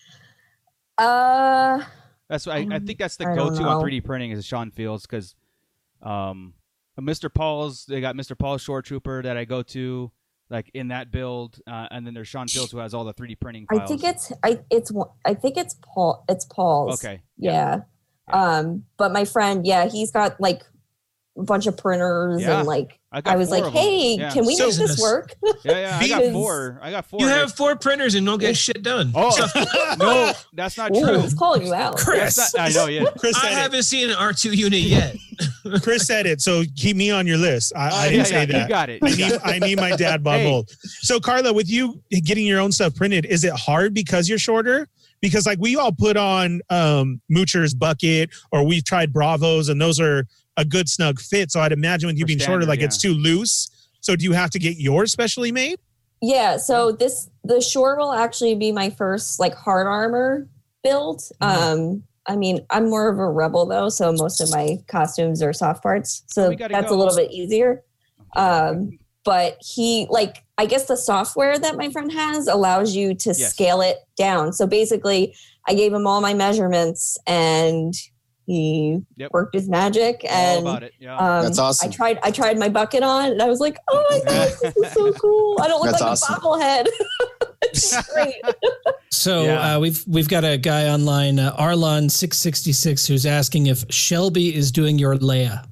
That's I think that's the go-to on 3D printing is Sean Fields because Mr. Paul's, they got Mr. Paul's Shore Trooper that I go to like in that build, and then there's Sean Fields who has all the 3D printing files. I think it's Paul's. Okay. Yeah. But my friend, he's got like a bunch of printers and like I was like, hey, can we make this work? Yeah, I got four. You have 4 printers and don't get shit done. Oh, no, that's not true. He's calling you out. Chris. I know, yeah. Chris I haven't seen an R2 unit yet. Chris said it, so keep me on your list. I didn't say that. You got it. I need my dad bod mold. So, Carla, with you getting your own stuff printed, is it hard because you're shorter? Because like we all put on Moocher's bucket or we've tried Bravos and those are a good snug fit. So I'd imagine with you being shorter, like it's too loose. So do you have to get yours specially made? Yeah. So the short will actually be my first like hard armor build. I mean, I'm more of a rebel though. So most of my costumes are soft parts. So that's a little bit easier. But I guess the software that my friend has allows you to scale it down. So basically I gave him all my measurements and he worked his magic and all about it. Yeah. That's awesome. I tried my bucket on and I was like, oh my God, this is so cool. I don't look like a bobblehead. It's great. So we've got a guy online, Arlon666, who's asking if Shelby is doing your Leia.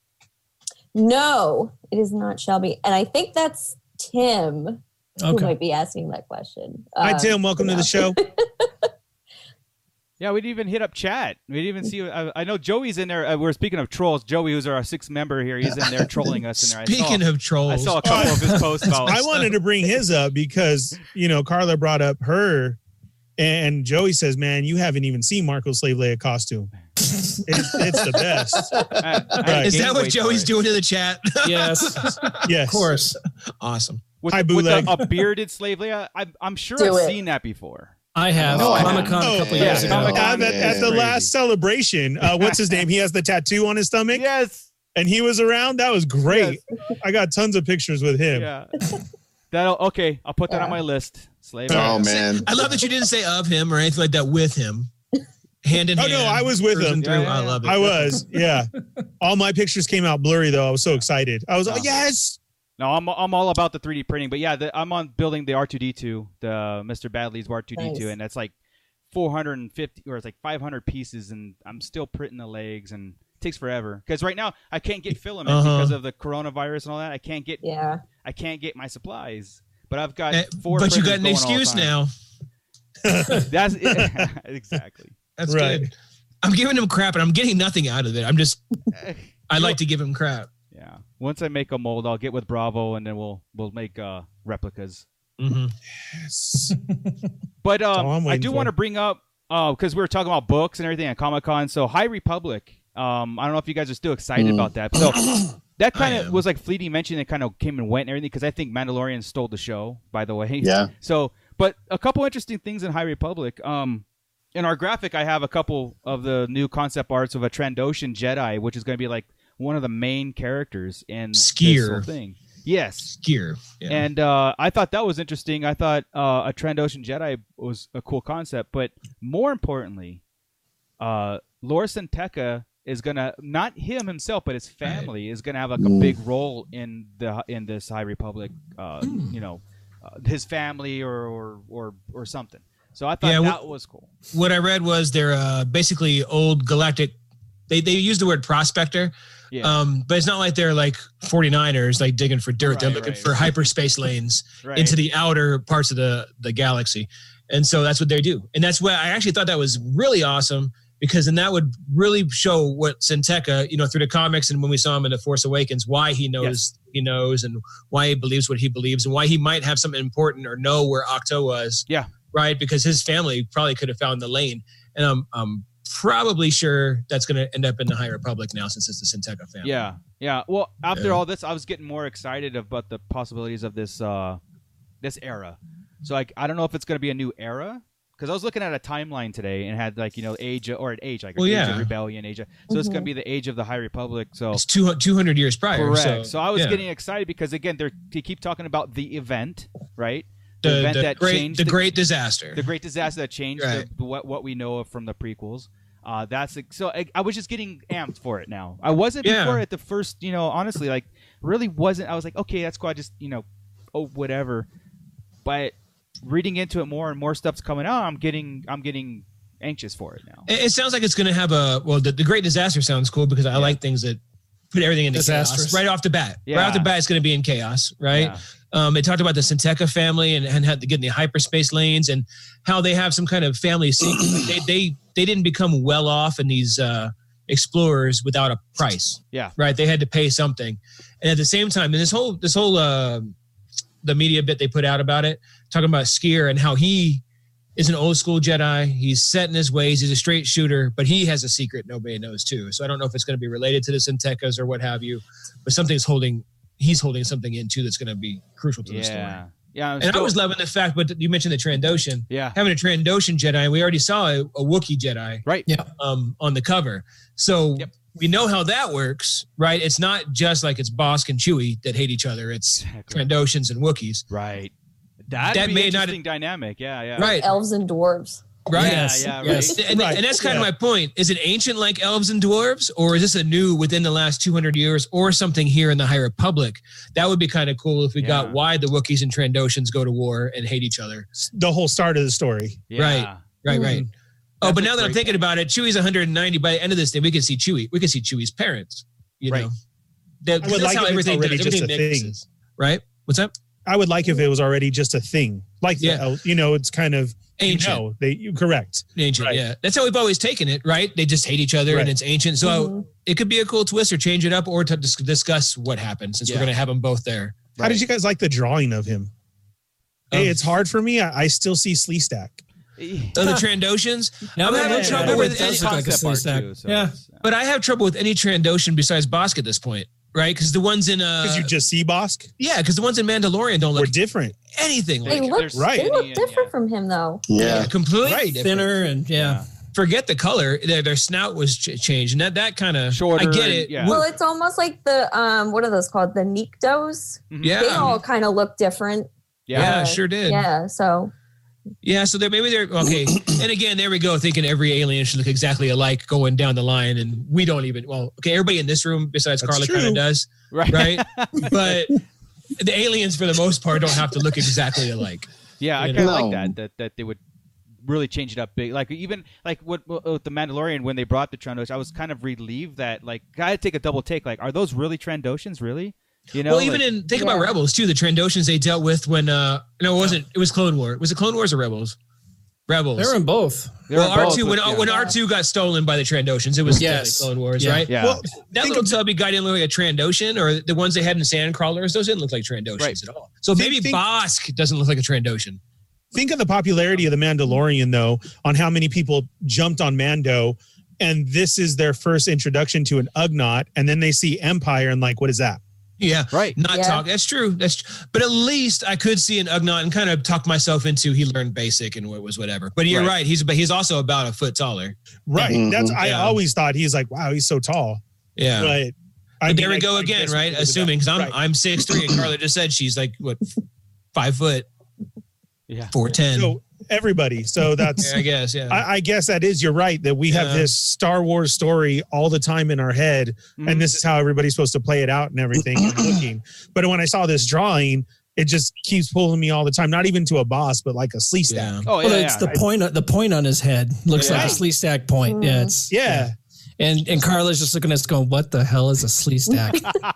No, it is not Shelby. And I think that's Tim who might be asking that question. Hi, Tim. Welcome to the show. Yeah, we didn't even hit up chat. We didn't even see. I know Joey's in there. We're speaking of trolls. Joey, who's our 6th member here, he's in there trolling us in there. Speaking of trolls, I saw a couple of his posts about. I wanted to bring his up because Carla brought up her, and Joey says, "Man, you haven't even seen Marco's Slave Leia costume. It's the best." Right. Is that what Joey's doing in the chat? Yes. Yes. Of course. Awesome. With a bearded Slave Leia, I'm sure I've seen that before. I have. Comic-Con a couple years ago. At the last celebration, what's his name? He has the tattoo on his stomach. Yes. And he was around. That was great. Yes. I got tons of pictures with him. Yeah. I'll put that on my list. Slave. Oh, man. I love that you didn't say of him or anything like that with him. Hand in hand. Oh, no, I was with him. I love it. I was, yeah. All my pictures came out blurry, though. I was so excited. I was like, yes. No, I'm all about the 3D printing, but I'm on building the R2D2, the Mr. Badley's R2D2, and that's like 450 or it's like 500 pieces, and I'm still printing the legs, and it takes forever because right now I can't get filament because of the coronavirus and all that. I can't get my supplies, but I've got 4. But you got prisoners an going all the excuse time. now. That's exactly. That's Right. good. I'm giving him crap, and I'm getting nothing out of it. I'm just. I like to give him crap. Yeah. Once I make a mold, I'll get with Bravo, and then we'll make replicas. Mm-hmm. Yes. But all I'm I waiting do for. want to bring up because we were talking about books and everything at Comic-Con. So High Republic. I don't know if you guys are still excited about that. So that kind of was like fleeting mention. It kind of came and went and everything because I think Mandalorian stole the show. By the way. Yeah. So, but a couple interesting things in High Republic. In our graphic, I have a couple of the new concept arts of a Trandoshan Jedi, which is going to be like one of the main characters in this Skier. whole thing. Yes. Skier. Yeah. And I thought that was interesting. I thought a Trandoshan Jedi was a cool concept, but more importantly, Lor San Tekka is gonna, not him himself, but his family is gonna have like a big role in this High Republic. His family or something. So I thought that was cool. What I read was they're basically old galactic. They use the word prospector. Yeah. But it's not like they're like 49ers, like digging for dirt. They're looking for hyperspace lanes into the outer parts of the galaxy. And so that's what they do. And that's why I actually thought that was really awesome, because then that would really show what San Tekka, through the comics and when we saw him in The Force Awakens, why he knows he knows and why he believes what he believes and why he might have something important or know where Octo was. Yeah. Right. Because his family probably could have found the lane. And I'm probably sure that's going to end up in the High Republic now, since it's the San Tekka family. Yeah. Yeah. Well, after all this, I was getting more excited about the possibilities of this this era. So I don't know if it's going to be a new era, because I was looking at a timeline today and had age of rebellion, age of, so it's going to be the age of the High Republic. So it's 200 years prior. Correct. So I was getting excited because again they keep talking about the event, right? The great disaster. The great disaster that changed what we know of from the prequels. I was just getting amped for it now. I wasn't before at the first, honestly, like really wasn't. I was like, okay, that's cool. I just, whatever. But reading into it more and more stuff's coming out, I'm getting anxious for it now. It sounds like it's going to have the great disaster sounds cool, because I like things that put everything into chaos right off the bat. Yeah. Right off the bat, it's going to be in chaos, right? Yeah. They talked about the San Tekka family and had to get in the hyperspace lanes and how they have some kind of family secret. they didn't become well off in these explorers without a price. Yeah. Right. They had to pay something. And at the same time, and this whole the media bit they put out about it, talking about Skier and how he is an old school Jedi. He's set in his ways. He's a straight shooter, but he has a secret nobody knows too. So I don't know if it's going to be related to the San Tekkas or what have you, but he's holding something in too that's going to be crucial to the story. Yeah. And I was loving the fact, but you mentioned the Trandoshan. Yeah. Having a Trandoshan Jedi, and we already saw a Wookiee Jedi. Right. Yeah. On the cover. So we know how that works, right? It's not just like it's Bosk and Chewie that hate each other. It's Trandoshans and Wookiees. Right. That may interesting dynamic. Yeah. Right. Elves and dwarves. Right. Yeah. Yes. And that's kind of my point. Is it ancient like elves and dwarves, or is this a new within the last 200 years, or something here in the High Republic? That would be kind of cool if we got why the Wookiees and Trandoshans go to war and hate each other. The whole start of the story. Yeah. Right. Oh, but now that I'm thinking about it, Chewie's 190. By the end of this thing, we can see Chewie. We can see Chewie's parents. You know, that's like how everything does. just Everything a mixes, thing. right? What's up? I would like if it was already just a thing, like it's kind of ancient. Correct. Ancient, yeah. That's how we've always taken it, right? They just hate each other, and it's ancient. So it could be a cool twist, or change it up, or to discuss what happened, since we're going to have them both there. How did you guys like the drawing of him? Hey, it's hard for me. I still see Sleestack. The Trandoshans. Now I'm having trouble with any concept art too, but I have trouble with any Trandoshan besides Bosk at this point, right? Because the ones in because you just see Bosk. Yeah, because the ones in Mandalorian don't look different. Anything They like look They look different from him though. Yeah, completely different. Thinner and Forget the color. Their snout was changed, and that kind of shorter. I get it. Well, it's almost like the what are those called? The Niktos. Yeah, they all kind of look different. Yeah, sure did. Yeah, so. Yeah, so maybe they're okay. And again, there we go, thinking every alien should look exactly alike going down the line, and we don't even. Well, okay, everybody in this room besides Carla kind of does, right? But the aliens, for the most part, don't have to look exactly alike. Yeah, I kind of like that they would really change it up big. Like even like what the Mandalorian, when they brought the Trandoshans, I was kind of relieved that like I had to take a double take. Like, are those really Trandoshans? Really? You know, well, even think about Rebels too. The Trandoshans they dealt with when no, it wasn't. It was Clone War. Was it Clone Wars or Rebels? Rebels. They're in both. Well, R2 when R2 got stolen by the Trandoshans, it was Clone Wars, right? Yeah. Well, that little tubby guy didn't look like a Trandoshan, or the ones they had in Sandcrawlers. Those didn't look like Trandoshans at all. So maybe Bosk doesn't look like a Trandoshan. Think of the popularity of the Mandalorian, though, on how many people jumped on Mando, and this is their first introduction to an Ugnaught, and then they see Empire and like, what is that? Yeah, right. Talk. That's true. But at least I could see an Ugnaught and kind of talk myself into he learned basic and it was whatever. But you're right. He's also about a foot taller. Right. Mm-hmm. I always thought he's like, wow, he's so tall. Yeah. But there we go again, right? Assuming because I'm 6'3" and Carla just said she's like what 5 foot. Yeah. 4'10". So everybody. So that's I guess, I guess that is, you're right, that we have this Star Wars story all the time in our head, and this is how everybody's supposed to play it out and everything and looking. But when I saw this drawing, it just keeps pulling me all the time, not even to a boss, but like a slee stack. Oh, yeah. Well, it's the point on his head looks like a slee stack point. Yeah, it's And Carla's just looking at us going, what the hell is a slee stack?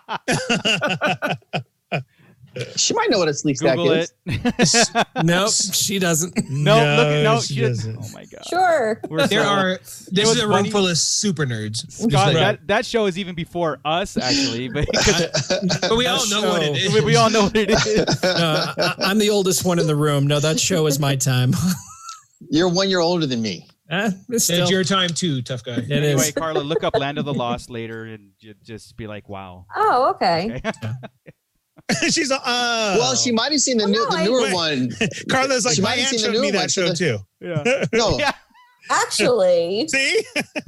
She might know what a slee stack is. Nope, she doesn't. No, she doesn't. Oh my god. Sure. This is a room full of super nerds. Scott, that show is even before us, actually. But we all know what it is. We all know what it is. No, I'm the oldest one in the room. No, that show is my time. You're 1 year older than me. It's your time too, tough guy. Anyway, Carla, look up Land of the Lost later and just be like, wow. Oh, okay. She's well, she might have seen the newer one. Carla's like, my aunt showed me that show too. Yeah. No. Yeah. Actually, see,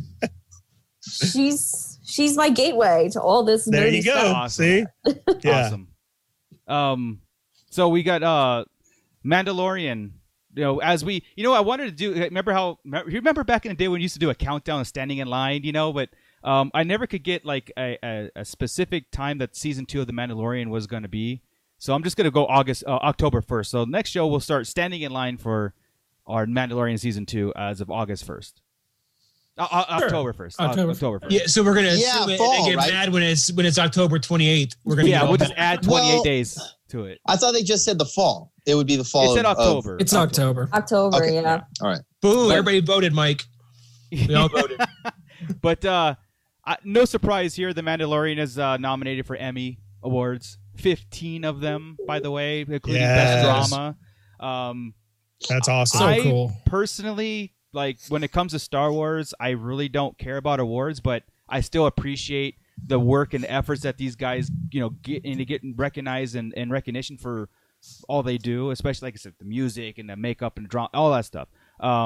she's my gateway to all this. There nerdy you go. Stuff. Awesome. See, yeah. Awesome. So we got Mandalorian. You know, as we, I wanted to do. Remember back in the day when we used to do a countdown of standing in line, but. I never could get like a specific time that season 2 of The Mandalorian was going to be. So I'm just going to go October 1st. So next show we'll start standing in line for our Mandalorian season 2 as of August 1st. October 1st. October 1st. Yeah, so we're going to assume it and get mad when it's October 28th. We're going to we'll just add 28 days to it. I thought they just said the fall. It would be the fall. It said October. It's October. October, okay. yeah. All right. Boom, everybody voted, Mike. We all voted. But no surprise here, The Mandalorian is nominated for Emmy Awards. 15 of them, by the way, including Best Drama. That's awesome. So cool. Personally, like when it comes to Star Wars, I really don't care about awards, but I still appreciate the work and efforts that these guys, get recognized and recognition for all they do, especially like I said, the music and the makeup and the drama, all that stuff.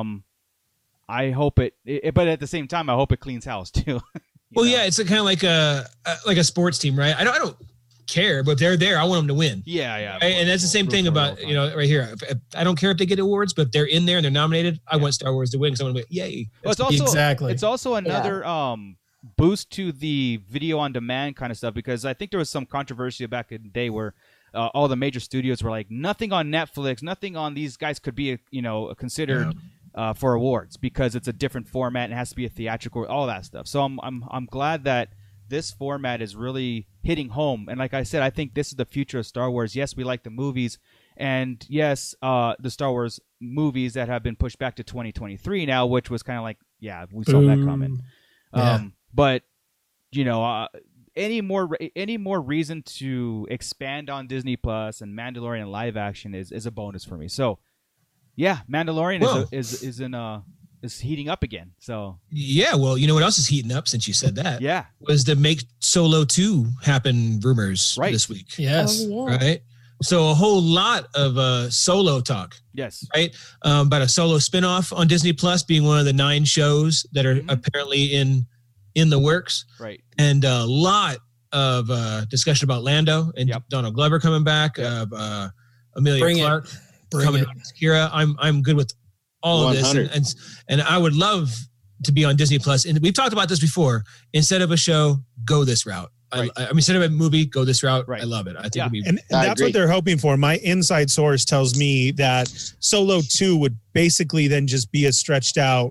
I hope it, but at the same time, I hope it cleans house too. Well, yeah, it's kind of like a sports team, right? I don't care, but if they're there, I want them to win. Yeah. Right? And that's the same thing about right here. I don't care if they get awards, but if they're in there and they're nominated, I want Star Wars to win because I want to be yay. Well, it's also another boost to the video on demand kind of stuff, because I think there was some controversy back in the day where all the major studios were like, nothing on Netflix, nothing on these guys could be considered. For awards because it's a different format and it has to be a theatrical, all that stuff. So I'm glad that this format is really hitting home. And like I said, I think this is the future of Star Wars. Yes, we like the movies, and yes, the Star Wars movies that have been pushed back to 2023 now, which was kind of like, we saw that coming. But any more reason to expand on Disney Plus and Mandalorian live action is a bonus for me. So. Yeah, Mandalorian is heating up again. So yeah, well, you know what else is heating up since you said that? Yeah, was the Make Solo 2 happen rumors this week? Yes, right. So a whole lot of Solo talk. Yes, right. About a Solo spinoff on Disney Plus being one of the 9 shows that are apparently in the works. Right, and a lot of discussion about Lando and Donald Glover coming back. Amelia Clark. Coming to Kira. I'm good with all 100. Of this, and I would love to be on Disney Plus. And we've talked about this before. Instead of a show, go this route. Right. I mean, instead of a movie, go this route. Right. I love it. I think and that's what they're hoping for. My inside source tells me that Solo 2 would basically then just be a stretched out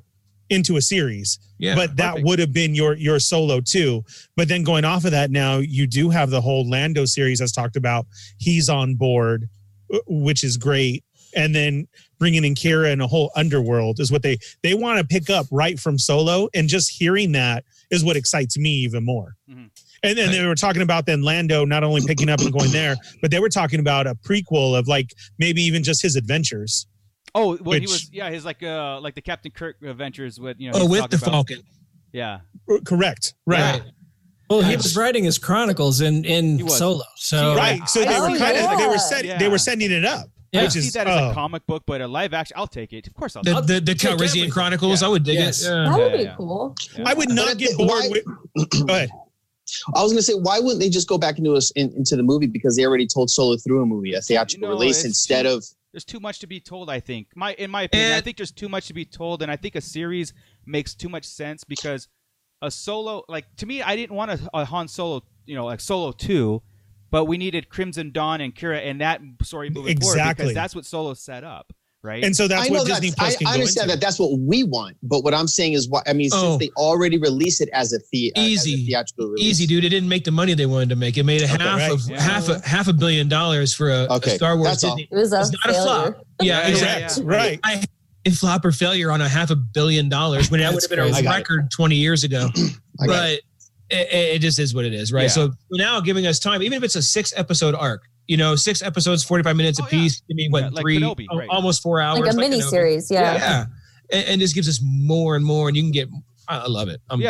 into a series. Yeah, but that perfect. would have been your Solo too. But then going off of that, now you do have the whole Lando series as talked about. He's on board, which is great. And then bringing in Kira and a whole underworld is what they want to pick up right from Solo. And just hearing that is what excites me even more. Mm-hmm. And then they were talking about then Lando not only picking up and going there, but they were talking about a prequel of like maybe even just his adventures. Oh, well, he was his like the Captain Kirk adventures with with the Falcon. Yeah, correct. Right. Well, he was writing his chronicles in Solo. So right. So they were kind of they were setting it up. Yeah. I see that as a comic book, but a live action, I'll take it. Of course, I'll take it. The Calrissian Chronicles, I would dig it. That would be cool. Yeah. I would not get bored with. Go ahead. I was going to say, why wouldn't they just go back into the movie, because they already told Solo through a movie, a theatrical release, instead of. There's too much to be told, I think. In my opinion, I think there's too much to be told, and I think a series makes too much sense, because a Solo, like, to me, I didn't want a Han Solo, like Solo 2, but we needed Crimson Dawn and Kira and that story moving forward, because that's what Solo set up, right? And so that's what Disney Plus can go I understand into. that's what we want, but what I'm saying is, since they already released it as a theatrical release. Easy, dude. It didn't make the money they wanted to make. It made half $500 million for a Star Wars. Disney. It was it's not failure. a flop. Yeah, exactly. Right. A flop or failure on a $500 million when that would have been a record 20 years ago. But it just is what it is, right? Yeah. So now giving us time, even if it's a 6-episode arc, 6 episodes, 45 minutes apiece. I mean, like Kenobi, right. almost 4 hours. Like a mini series, yeah. And this gives us more and more, and you can get. I love it. I'm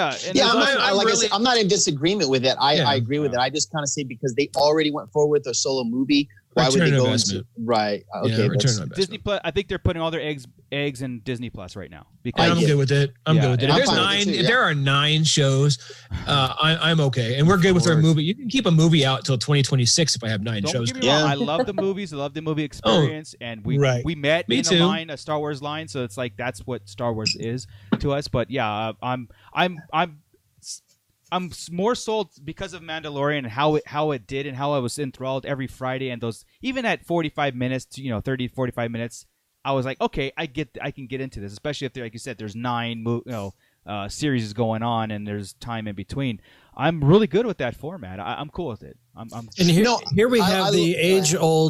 not in disagreement with it. I agree with it. I just kind of say, because they already went forward with a Solo movie, why would they go into right? Okay, Disney Plus. I think they're putting all their eggs in Disney Plus right now. Because I'm good with it. I'm good with it. If there are 9 shows, I'm okay, and we're good with our movie. You can keep a movie out till 2026 if I have 9 shows. Don't get me wrong. I love the movies. I love the movie experience, and we met in a Star Wars line, so it's like that's what Star Wars is to us. But yeah, I'm more sold because of Mandalorian and how it did, and how I was enthralled every Friday, and those even at 45 minutes to 30 45 minutes, I was like, okay, I can get into this, especially if like you said, there's 9 series going on and there's time in between. I'm really good with that format. I'm cool with it. And here we have the age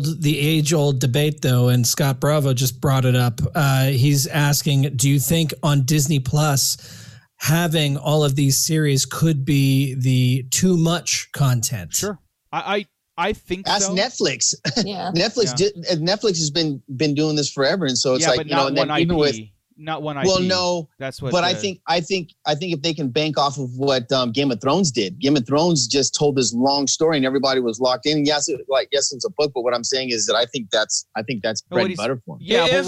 old debate though, and Scott Bravo just brought it up. He's asking, do you think on Disney Plus having all of these series could be the too much content? Sure. I think Ask so. Netflix. Yeah. Netflix has been doing this forever, and so it's like, but not and one then even IP. with Not one IP. Well, no, that's what. But I think if they can bank off of what Game of Thrones did. Game of Thrones just told this long story, and everybody was locked in. Yes, it's a book, but what I'm saying is that I think that's bread and butter for them. Yeah,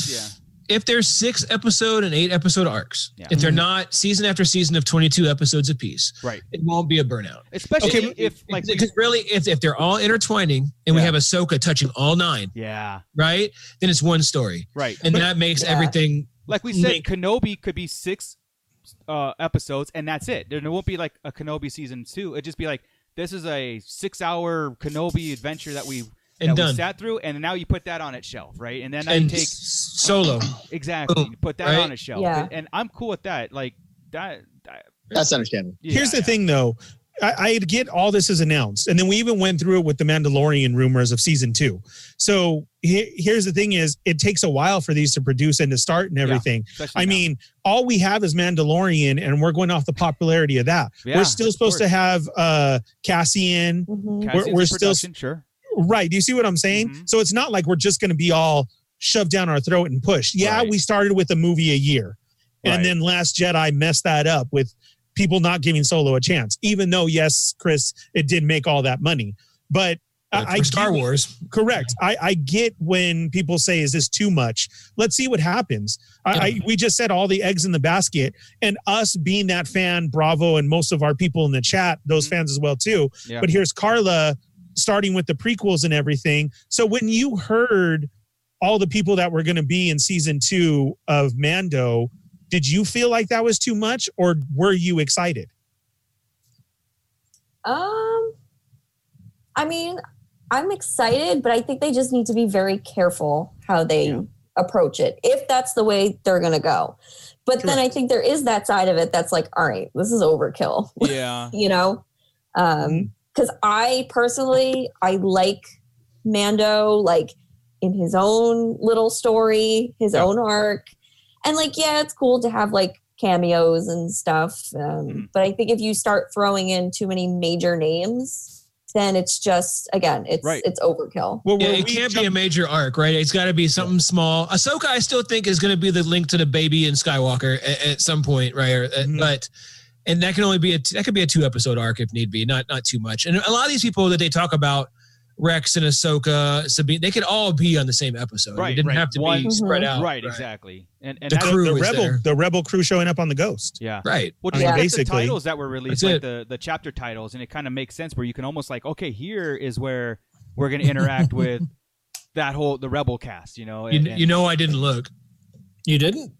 if there's 6-episode and 8-episode arcs, if they're not season after season of 22 episodes apiece, right, it won't be a burnout. Especially if they're all intertwining and we have Ahsoka touching all 9, right, then it's one story, right, and that makes everything. Like we said, Kenobi could be 6 episodes, and that's it. There won't be like a Kenobi season 2. It'd just be like, this is a 6-hour Kenobi adventure that we sat through, and now you put that on its shelf, right? And then you take Solo. Exactly. You put that on its shelf. Yeah. And I'm cool with that. Like that. That's understandable. Here's the thing, though. I get all this is announced, and then we even went through it with the Mandalorian rumors of season 2. So here's the thing: is it takes a while for these to produce and to start and everything. I mean, all we have is Mandalorian, and we're going off the popularity of that. We're still supposed to have Cassian. Mm-hmm. We're still sure. Right. Do you see what I'm saying? Mm-hmm. So it's not like we're just going to be all shoved down our throat and pushed. Yeah, we started with a movie a year, and then Last Jedi messed that up with people not giving Solo a chance, even though, yes, Chris, it did make all that money. But I Star Wars. Correct. I get when people say, is this too much? Let's see what happens. We just said all the eggs in the basket, and us being that fan, Bravo, and most of our people in the chat, those fans as well too. Yeah. But here's Carla starting with the prequels and everything. So when you heard all the people that were going to be in season 2 of Mando, did you feel like that was too much, or were you excited? I mean, I'm excited, but I think they just need to be very careful how they approach it if that's the way they're going to go. But then I think there is that side of it that's like, all right, this is overkill. Yeah. You know? Because I personally, I like Mando, like in his own little story, his own arc. And like, yeah, it's cool to have like cameos and stuff. But I think if you start throwing in too many major names, then it's just, again, it's overkill. Well, it can't be a major arc, right? It's got to be something small. Ahsoka, I still think, is going to be the link to the baby in Skywalker at some point, right? And that can only be that could be a 2-episode arc if need be, not too much. And a lot of these people that they talk about, Rex and Ahsoka, Sabine, they could all be on the same episode. Right, it didn't have to be spread out. Right, exactly. And the rebel crew showing up on the Ghost. Yeah. Right. Well, just basically the titles that were released, like the chapter titles, and it kind of makes sense where you can almost like, okay, here is where we're going to interact with the rebel cast, you know. You know, I didn't look. You didn't?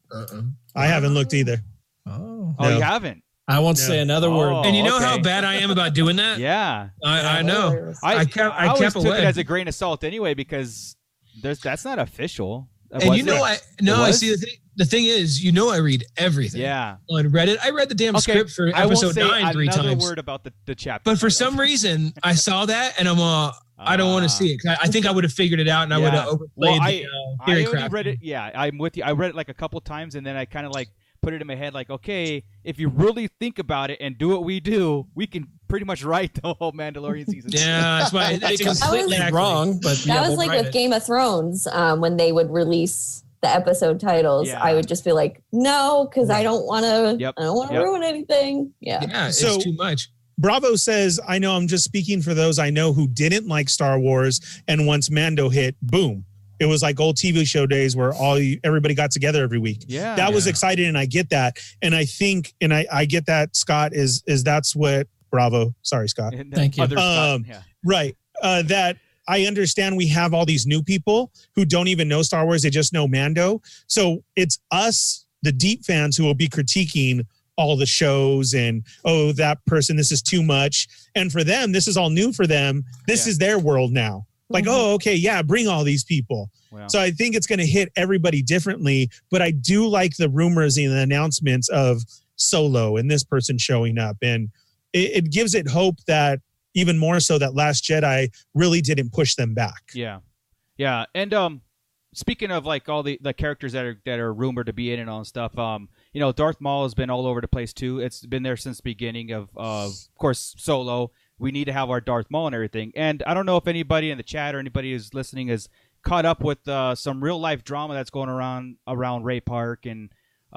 I haven't looked either. Oh, you haven't? I won't say another word. And you know how bad I am about doing that? Yeah. I know. I always kept took away. it as a grain of salt anyway, because that's not official. And you know, I see the thing is, you know, I read everything. Yeah. On Reddit, I read the damn script for episode 9 3 times. Another word about the chapter. But for some reason, I saw that and I'm I don't want to see it. I think I would have figured it out and I would have overplayed I theory only crap. read it. Yeah, I'm with you. I read it like a couple times and then I kind of like put it in my head like, okay, if you really think about it and do what we do, we can pretty much write the whole Mandalorian season. Yeah, that's why it's completely wrong. But that was like with Game of Thrones when they would release the episode titles. Yeah. I would just be like, no, because I don't want to. Yep. I don't want to ruin anything. Yeah, it's too much. Bravo says, I know I'm just speaking for those I know who didn't like Star Wars, and once Mando hit, boom. It was like old TV show days where everybody got together every week. Yeah. That was exciting, and I get that. And I think, and I get that, Scott, is that's what Bravo. Sorry, Scott. Thank you. Right. That I understand we have all these new people who don't even know Star Wars. They just know Mando. So it's us, the deep fans, who will be critiquing all the shows and, oh, that person, this is too much. And for them, this is all new for them. This is their world now. Like, oh, okay, yeah, bring all these people. Wow. So I think it's going to hit everybody differently. But I do like the rumors and the announcements of Solo and this person showing up. And it gives it hope that even more so that Last Jedi really didn't push them back. Yeah. Yeah. And speaking of like all the characters that are rumored to be in and all stuff, you know, Darth Maul has been all over the place too. It's been there since the beginning of course, Solo. We need to have our Darth Maul and everything. And I don't know if anybody in the chat or anybody who's listening is caught up with some real life drama that's going around Ray Park and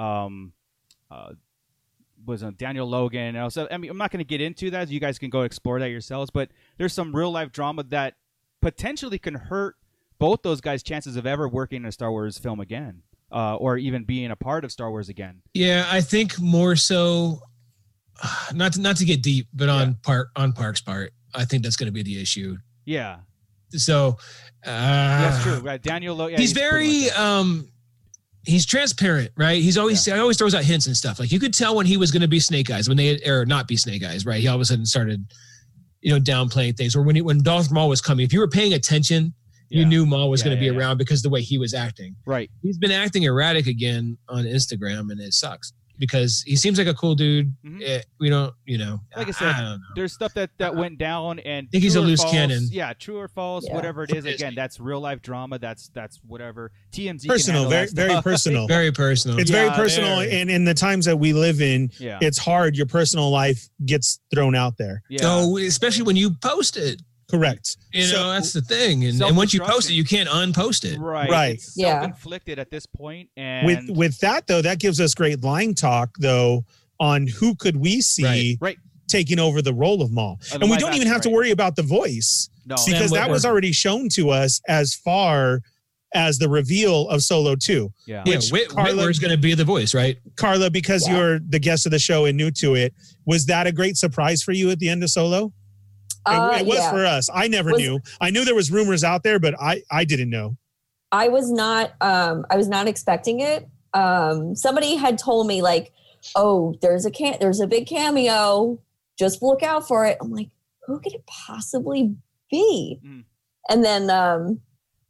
was Daniel Logan. And also, I mean, I'm not going to get into that. You guys can go explore that yourselves. But there's some real life drama that potentially can hurt both those guys' chances of ever working in a Star Wars film again, or even being a part of Star Wars again. Yeah, I think more so. Not to get deep, but on Park's part, I think that's going to be the issue. Yeah. So that's true. Right. Daniel, he's very he's transparent, right? He's always he always throws out hints and stuff. Like you could tell when he was going to be Snake Eyes, when they or not be Snake Eyes, right? He all of a sudden started, downplaying things. Or when Darth Maul was coming, if you were paying attention, you knew Maul was going to be around because of the way he was acting. Right. He's been acting erratic again on Instagram, and it sucks. Because he seems like a cool dude. We don't, Like I said, there's stuff that went down, and I think he's a loose cannon. Yeah, true or false, whatever it is. Again, that's real life drama. That's whatever. TMZ personal, very personal, very personal. It's very personal, and in the times that we live in, it's hard. Your personal life gets thrown out there. Yeah. So especially when you post it. Correct. That's the thing. And once you post it, you can't unpost it. Right. It's self-inflicted at this point. And with that, though, that gives us great line talk, though, on who could we see taking over the role of Maul. And we don't even have to worry about the voice. No. Because that was already shown to us as far as the reveal of Solo 2. Yeah. Whitmer's going to be the voice, right? Carla, because you're the guest of the show and new to it, was that a great surprise for you at the end of Solo? It was for us. I never knew. I knew there was rumors out there, but I didn't know. I was not expecting it. Somebody had told me like, oh, there's a big cameo. Just look out for it. I'm like, who could it possibly be? And then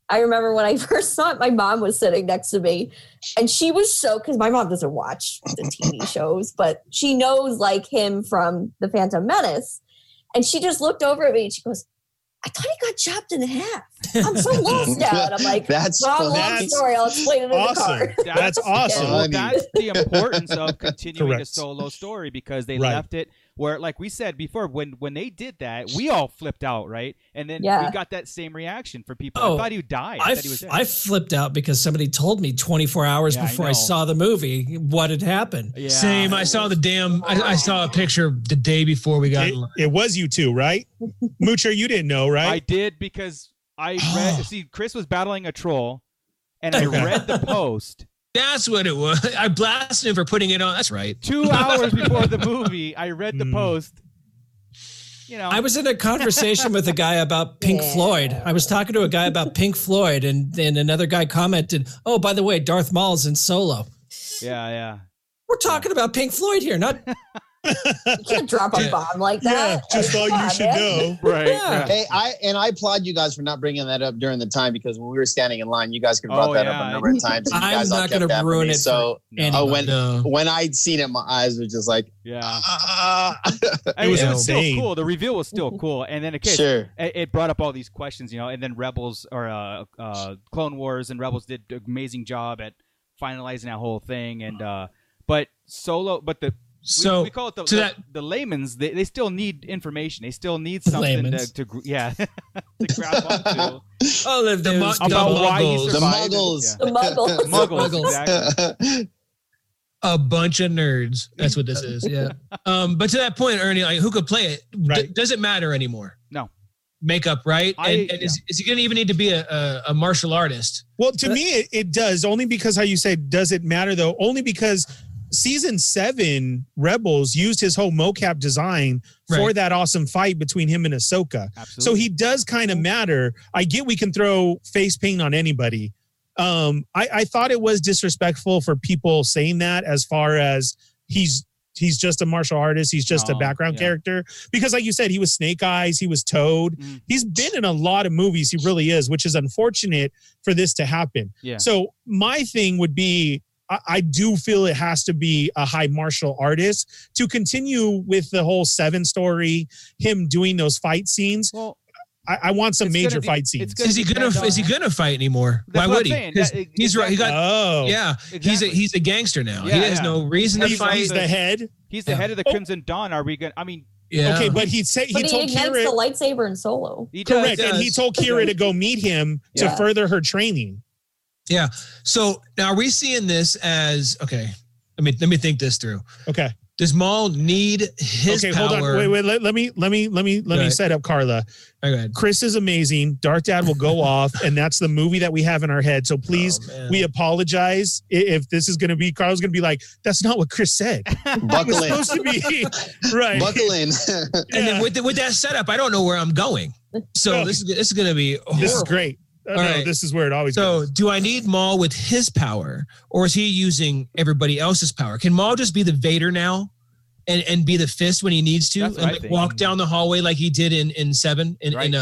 I remember when I first saw it, my mom was sitting next to me, and she was so, because my mom doesn't watch the TV shows, but she knows like him from The Phantom Menace. And she just looked over at me and she goes, I thought he got chopped in half. I'm so lost now. And I'm like, that's long story. I'll explain it in the car. That's awesome. Well, that's the importance of continuing a Solo story, because they left it where, like we said before, when they did that, we all flipped out, right? And then we got that same reaction from people. I thought he died. I thought he was dead. I flipped out because somebody told me 24 hours before I saw the movie what had happened. Yeah. Same. I saw I saw a picture the day before we got. It was you two, right? Moocher, you didn't know, right? I did, because I read. See, Chris was battling a troll, and I read the post. That's what it was. I blasted him for putting it on. That's right. 2 hours before the movie, I read the post. You know, I was in a conversation with a guy about Pink Floyd. I was talking to a guy about Pink Floyd, and another guy commented, "Oh, by the way, Darth Maul's in Solo." Yeah. We're talking about Pink Floyd here, not. You can't drop a bomb like that. Yeah, just all you should know. Right. Yeah. Hey, I applaud you guys for not bringing that up during the time, because when we were standing in line, you guys could have brought that up a number of times. And you guys I'm all not kept going to ruin me. it. So when I'd seen it, my eyes were just like, it was still cool. The reveal was still cool, and then it brought up all these questions, and then Rebels or Clone Wars and Rebels did an amazing job at finalizing that whole thing, and but Solo, but we call it the layman's. They still need information. They still need something to grab onto. Oh, the muggles. The muggles. Exactly. A bunch of nerds. That's what this is. Yeah. But to that point, Ernie, like, who could play it? Right. Does it matter anymore? No. Makeup, right? And is he going to even need to be a martial artist? Well, to me, it does. Only because how you say, does it matter though? Only because Season 7 Rebels used his whole mocap design for that awesome fight between him and Ahsoka. Absolutely. So he does kind of matter. I get we can throw face paint on anybody. I thought it was disrespectful for people saying that, as far as he's just a martial artist. He's just a background character. Because like you said, he was Snake Eyes. He was Toad. He's been in a lot of movies. He really is, which is unfortunate for this to happen. Yeah. So my thing would be, I do feel it has to be a high martial artist to continue with the whole 7 story, him doing those fight scenes. Well, I want some major fight scenes. Is he gonna fight anymore? Why would he? He's right. He got. Exactly. He's a gangster now. Yeah, he has no reason to fight. He's the head. He's the head of the Crimson Dawn. Are we gonna? I mean. Yeah. Okay, but he told ignites Kira the lightsaber in Solo. Correct, and he told Kira to go meet him to further her training. Yeah. So now are we seeing this as okay? Let me think this through. Okay. Does Maul need his power? Hold on. Wait. Let me set up Carla. Okay. Chris is amazing. Darth Dad will go off, and that's the movie that we have in our head. So please, we apologize if this is going to be. Carla's going to be like, "That's not what Chris said." Buckle in. Supposed to be right. Buckle in. And then with that setup, I don't know where I'm going. So this is going to be horrible. This is great. Right. This is where it always goes. goes. Do I need Maul with his power, or is he using everybody else's power? Can Maul just be the Vader now and be the fist when he needs to, and like walk down the hallway like he did in season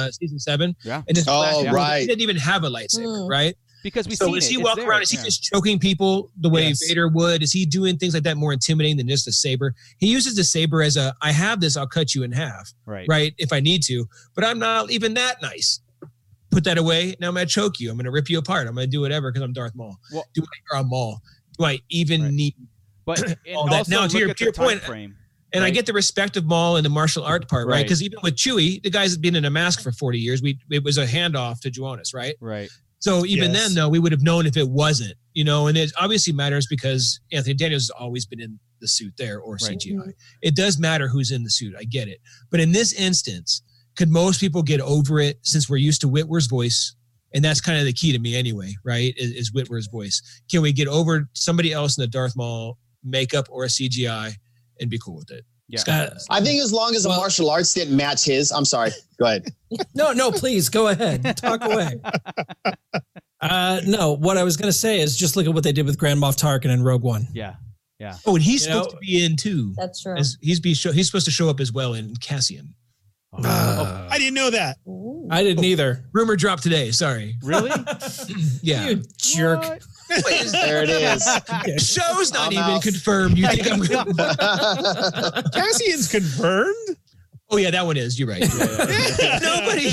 7? Yeah. And just right. He didn't even have a lightsaber, right? Because is he walking around? Is he just choking people the way Vader would? Is he doing things like that more intimidating than just a saber? He uses the saber as I have this, I'll cut you in half, right? If I need to, but I'm not even that nice. Put that away. Now I'm going to choke you. I'm going to rip you apart. I'm going to do whatever because I'm Darth Maul. Well, Maul. Do I even need but all that? Now, to your point, and I get the respect of Maul in the martial art part, right? Because even with Chewie, the guy's been in a mask for 40 years. It was a handoff to Joannis, right? Right. So even then, though, we would have known if it wasn't, and it obviously matters because Anthony Daniels has always been in the suit there or CGI. It does matter who's in the suit. I get it. But in this instance, could most people get over it since we're used to Whitwer's voice? And that's kind of the key to me anyway, right? Is Whitwer's voice. Can we get over somebody else in the Darth Maul makeup or a CGI and be cool with it? Yeah. I think as long as the martial arts didn't match his, I'm sorry. Go ahead. No, please go ahead. Talk away. No, what I was going to say is just look at what they did with Grand Moff Tarkin in Rogue One. Yeah. Oh, and he's supposed to be in too. That's true. He's supposed to show up as well in Cassian. I didn't know that. I didn't either. Rumor dropped today. Sorry. Really? Yeah. You jerk. There it is. Show's not even confirmed. You think I'm Cassian's confirmed? Oh yeah, that one is. You're right. Nobody.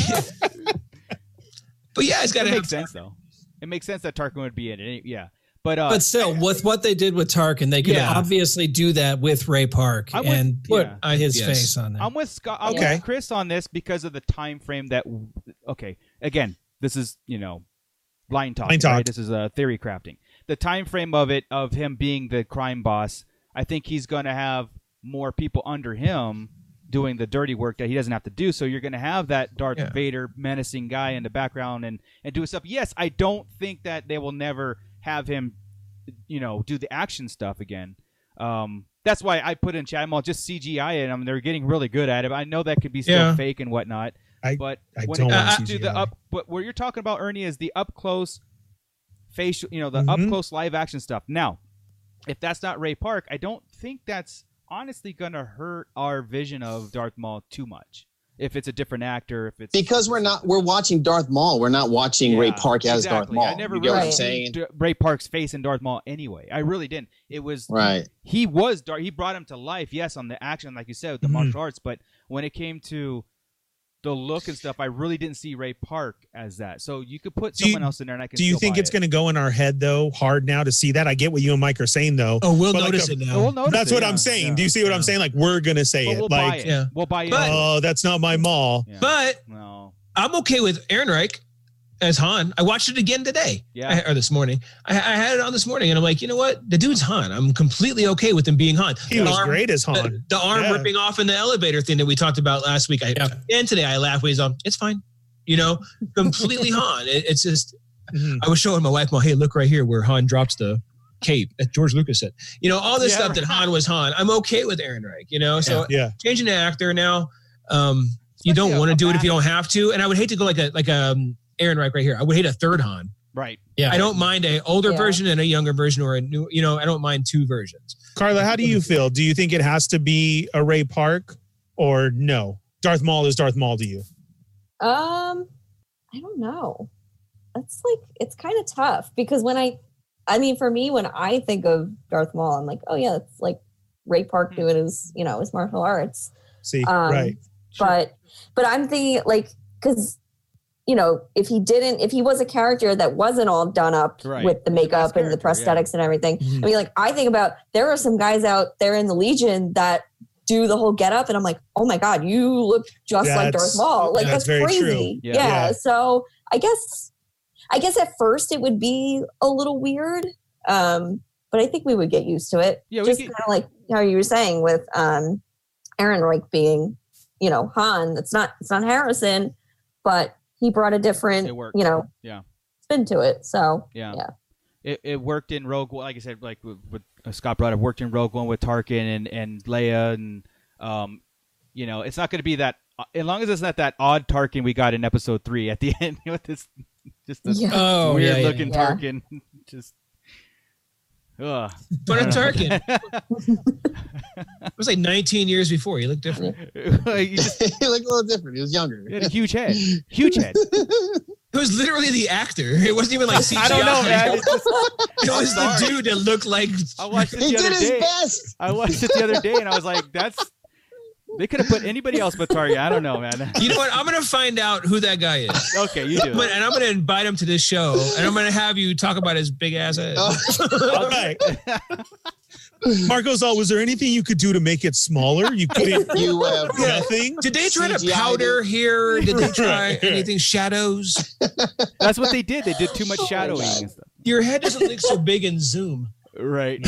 But yeah, it's got to make sense though. It makes sense that Tarkin would be in it. Yeah. But still, with what they did with Tarkin, they could obviously do that with Ray Park and put his face on it. I'm with Scott. I'm with Chris on this because of the time frame that. Okay, again, this is blind talk. Right? This is theory crafting. The time frame of him being the crime boss. I think he's going to have more people under him doing the dirty work that he doesn't have to do. So you're going to have that Darth Vader menacing guy in the background and do stuff. Yes, I don't think that they will never have him, do the action stuff again. That's why I put in chat. I'm all just CGI it. I mean, they're getting really good at it. I know that could be still fake and whatnot. But when it comes to but what you're talking about, Ernie, is the up close facial, the up close live action stuff. Now, if that's not Ray Park, I don't think that's honestly going to hurt our vision of Darth Maul too much. If it's a different actor, if it's because we're watching Darth Maul, we're not watching Ray Park as Darth Maul. I never really seen Ray Park's face in Darth Maul anyway. I really didn't. It was he was Darth. He brought him to life, yes, on the action, like you said, with the martial arts. But when it came to the look and stuff, I really didn't see Ray Park as that. So you could put someone else in there, and I can. Do you think it's going to go in our head though, hard now to see that? I get what you and Mike are saying though. Oh, we'll notice it now. We'll notice that's what I'm saying. Do you see what I'm saying? Like we're going to say it. We'll like buy it. We'll buy it. Oh, that's not my Maul. Yeah. But I'm okay with Ehrenreich as Han. I watched it again today. Or this morning. I had it on this morning, and I'm like, you know what? The dude's Han. I'm completely okay with him being Han. He was great as Han. The arm ripping off in the elevator thing that we talked about last week. And today I laughed when he's on. It's fine. Completely Han. It's just. I was showing my wife, hey, look right here where Han drops the cape that George Lucas said. All this stuff that Han was Han. I'm okay with Ehrenreich. So changing the actor now. You don't want to do it if you don't have to, and I would hate to go like a Ehrenreich right here. I would hate a third Han. Right. Yeah. I don't mind an older version and a younger version or a new, I don't mind two versions. Carla, how do you feel? Do you think it has to be a Ray Park or no? Darth Maul is Darth Maul to you? I don't know. It's kind of tough because for me, when I think of Darth Maul, I'm like, oh yeah, it's like Ray Park doing his martial arts. See, right. But I'm thinking because if he was a character that wasn't all done up with the makeup and the prosthetics and everything, I mean, I think about there are some guys out there in the Legion that do the whole get up and I'm like, oh my God, you look just like Darth Maul. Like that's crazy. Yeah. So I guess at first it would be a little weird. But I think we would get used to it. Yeah, just kind of like how you were saying with Ehrenreich being, Han. It's not Harrison, but he brought a different, spin to it. So it worked in Rogue One. Like I said, like what Scott brought up, worked in Rogue One with Tarkin and Leia, and it's not going to be that. As long as it's not that odd Tarkin we got in Episode 3 at the end with this, just this weird looking Tarkin, just. But a Tarkin. It was like 19 years before. He looked different. He looked a little different. He was younger. He had a huge head. Huge head. It was literally the actor. It wasn't even like CGI. I don't know, man. It was the dude that looked like. I watched it the other day. He did his best. I watched it the other day, and I was like, they could have put anybody else but Target. I don't know, man. You know what? I'm going to find out who that guy is. Okay, you do. And I'm going to invite him to this show, and I'm going to have you talk about his big ass head. All right. Marcos, was there anything you could do to make it smaller? You couldn't. Nothing. Did they try to powder here? Did they try anything? Shadows? That's what they did. They did too much shadowing and stuff. Your head doesn't look so big in Zoom. Right.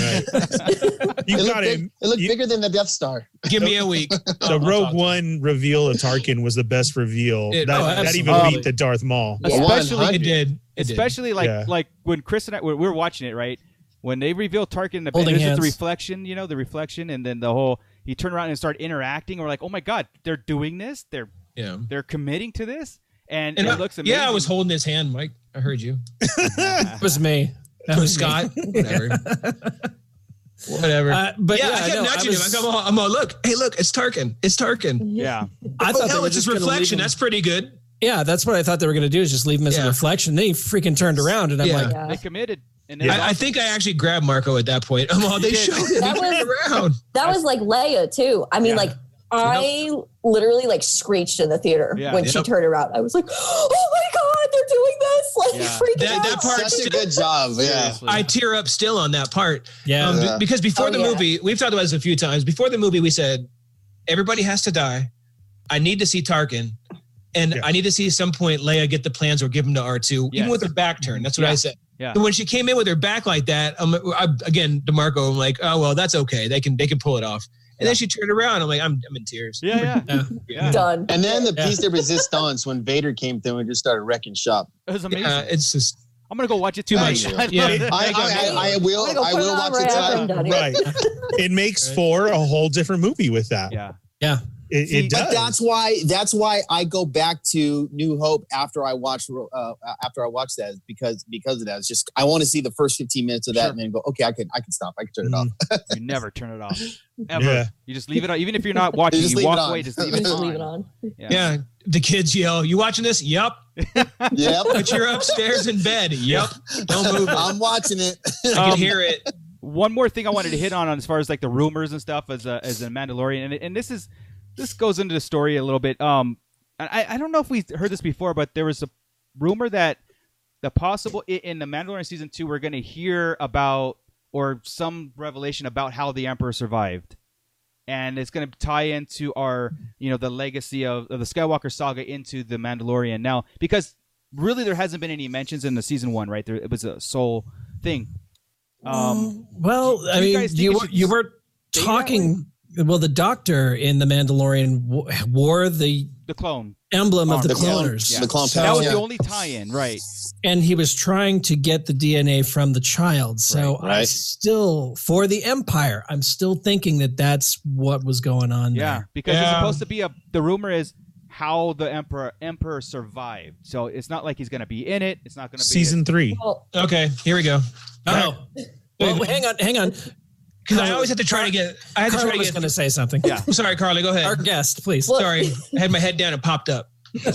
It looked bigger than the Death Star. Give me a week. The Rogue One reveal of Tarkin was the best reveal. That even beat the Darth Maul. Especially it did. Especially like when Chris and I we were watching it, right? When they revealed Tarkin, there's just the reflection, the reflection, and then he turned around and started interacting. We're like, oh my God, they're doing this. They're committing to this, and it looks amazing. Yeah, I was holding his hand, Mike. I heard you. It was me. That was Scott. Whatever. But I kept nudging him. I'm all, look, it's Tarkin. It's Tarkin. Yeah. I thought it's his reflection. That's pretty good. Yeah, that's what I thought they were going to do, is just leave him as a reflection. Then he freaking turned around, and I'm like, they committed. And I think I actually grabbed Marco at that point. They showed him. That He turned around. That was like Leia too. I mean, like I literally like screeched in the theater when she turned around. I was like, oh my God, they're doing this. Like freaking out. That part, such a good job. Yeah. I tear up still on that part. Yeah. Because before the movie, we've talked about this a few times. Before the movie, we said, everybody has to die. I need to see Tarkin. And I need to see at some point Leia get the plans or give them to R2, even with her back turned. That's what I said. Yeah. But when she came in with her back like that, again, DeMarco, I'm like, oh, well, that's okay. They can pull it off. And then she turned around. I'm like, I'm in tears. Yeah. Done. And then the piece de resistance when Vader came through and just started wrecking shop. It was amazing. It's just. I'm gonna go watch it too much. I will watch it tonight. Right. It makes for a whole different movie with that. Yeah. It does. But that's why I go back to New Hope after I watch that because of that. It's just I want to see the first 15 minutes of that and then go, okay, I can stop. I can turn it off. You never turn it off. Ever. Yeah. You just leave it on. Even if you're not watching, you walk away, just leave it on. Yeah. The kids yell, "You watching this?" Yep. Yep. But you're upstairs in bed. Yep. Don't move. I'm watching it. I can hear it. One more thing I wanted to hit on as far as like the rumors and stuff as a Mandalorian, and this goes into the story a little bit. I don't know if we heard this before, but there was a rumor that the possible in the Mandalorian season 2 we're going to hear about or some revelation about how the Emperor survived, and it's going to tie into our the legacy of the Skywalker saga into the Mandalorian now, because really there hasn't been any mentions in the season 1, right? It was a sole thing. Well, I mean, you were talking. Well, the Doctor in the Mandalorian wore the clone emblem of the cloners. The clone. That was the only tie-in, right? And he was trying to get the DNA from the child. So I still, for the Empire, I'm still thinking that that's what was going on. Yeah, because it's supposed to be the rumor is how the Emperor survived. So it's not like he's going to be in it. It's not going to be season 3. Okay, here we go. Oh, well, hang on. Because I always have to try to get. Carly was going to say something. Yeah. I'm sorry, Carly. Go ahead. Our guest, please. Sorry, I had my head down and popped up.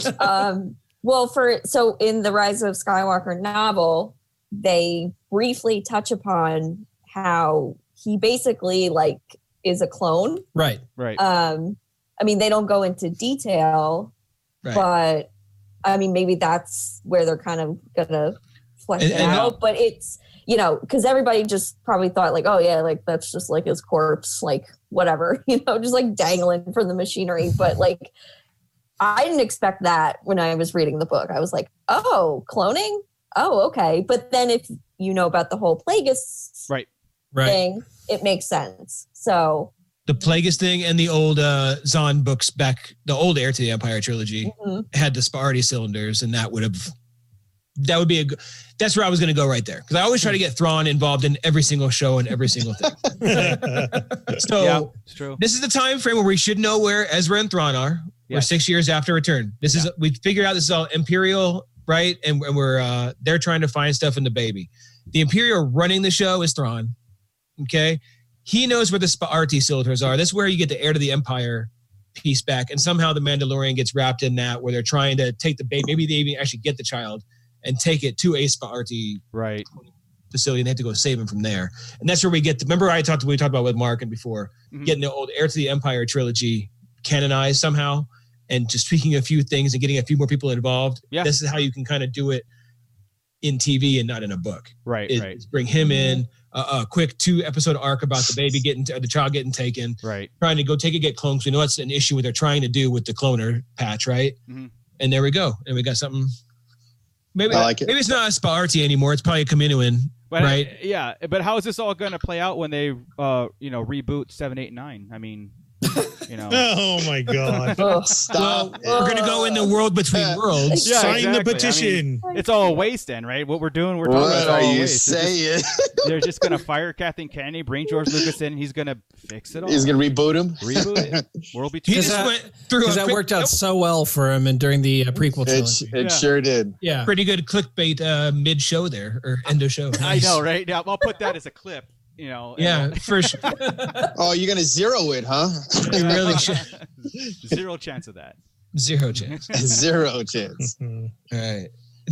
Well, so in the Rise of Skywalker novel, they briefly touch upon how he basically like is a clone. Right. I mean, they don't go into detail, but I mean, maybe that's where they're kind of gonna flesh it out. But it's because everybody just probably thought like, oh yeah, like that's just like his corpse, like whatever, just like dangling from the machinery. But like, I didn't expect that when I was reading the book. I was like, oh, cloning? Oh, okay. But then if you know about the whole Plagueis thing, it makes sense. So the Plagueis thing and the old Zahn books back, the old Heir to the Empire trilogy had the Sparty cylinders, and that would be that's where I was going to go right there. Because I always try to get Thrawn involved in every single show and every single thing. So it's true. This is the time frame where we should know where Ezra and Thrawn are. We're 6 years after Return. This is we figured out this is all Imperial, right? And we're they're trying to find stuff in the baby. The Imperial running the show is Thrawn. Okay, he knows where the Sparty cylinders are. That's where you get the Heir to the Empire piece back, and somehow the Mandalorian gets wrapped in that, where they're trying to take the baby. Maybe they even actually get the child and take it to a Sparty facility, and they have to go save him from there. And that's where we get. Remember, we talked about with Mark and before getting the old Heir to the Empire trilogy canonized somehow, and just tweaking a few things and getting a few more people involved. Yeah. This is how you can kind of do it in TV and not in a book. Right. Is bring him in, a quick 2-episode arc about the baby the child getting taken. Right. Trying to go take it, get cloned. We know that's an issue what they're trying to do with the cloner patch, right? Mm-hmm. And there we go. And we got something. Maybe it's not a Sparty anymore. It's probably a Kaminoan, right? But how is this all going to play out when they, reboot 7, 8, 9? I mean, Oh my God! Stop! We're going to go in the world between worlds. Sign the petition. I mean, it's all a waste, then, right? What we're doing, we're talking about. What are you saying? They're just going to fire Kathleen Kennedy, bring George Lucas in. He's going to fix it all. He's going to reboot him. Reboot it. World between. Because that worked out so well for him, and during the prequel trilogy, it sure did. Yeah, pretty good clickbait mid show there or end of show. Nice. I know, right? Now I'll put that as a clip. For sure. Oh, you're gonna zero it, huh? You really should. Zero chance of that. Zero chance. Zero chance. All right.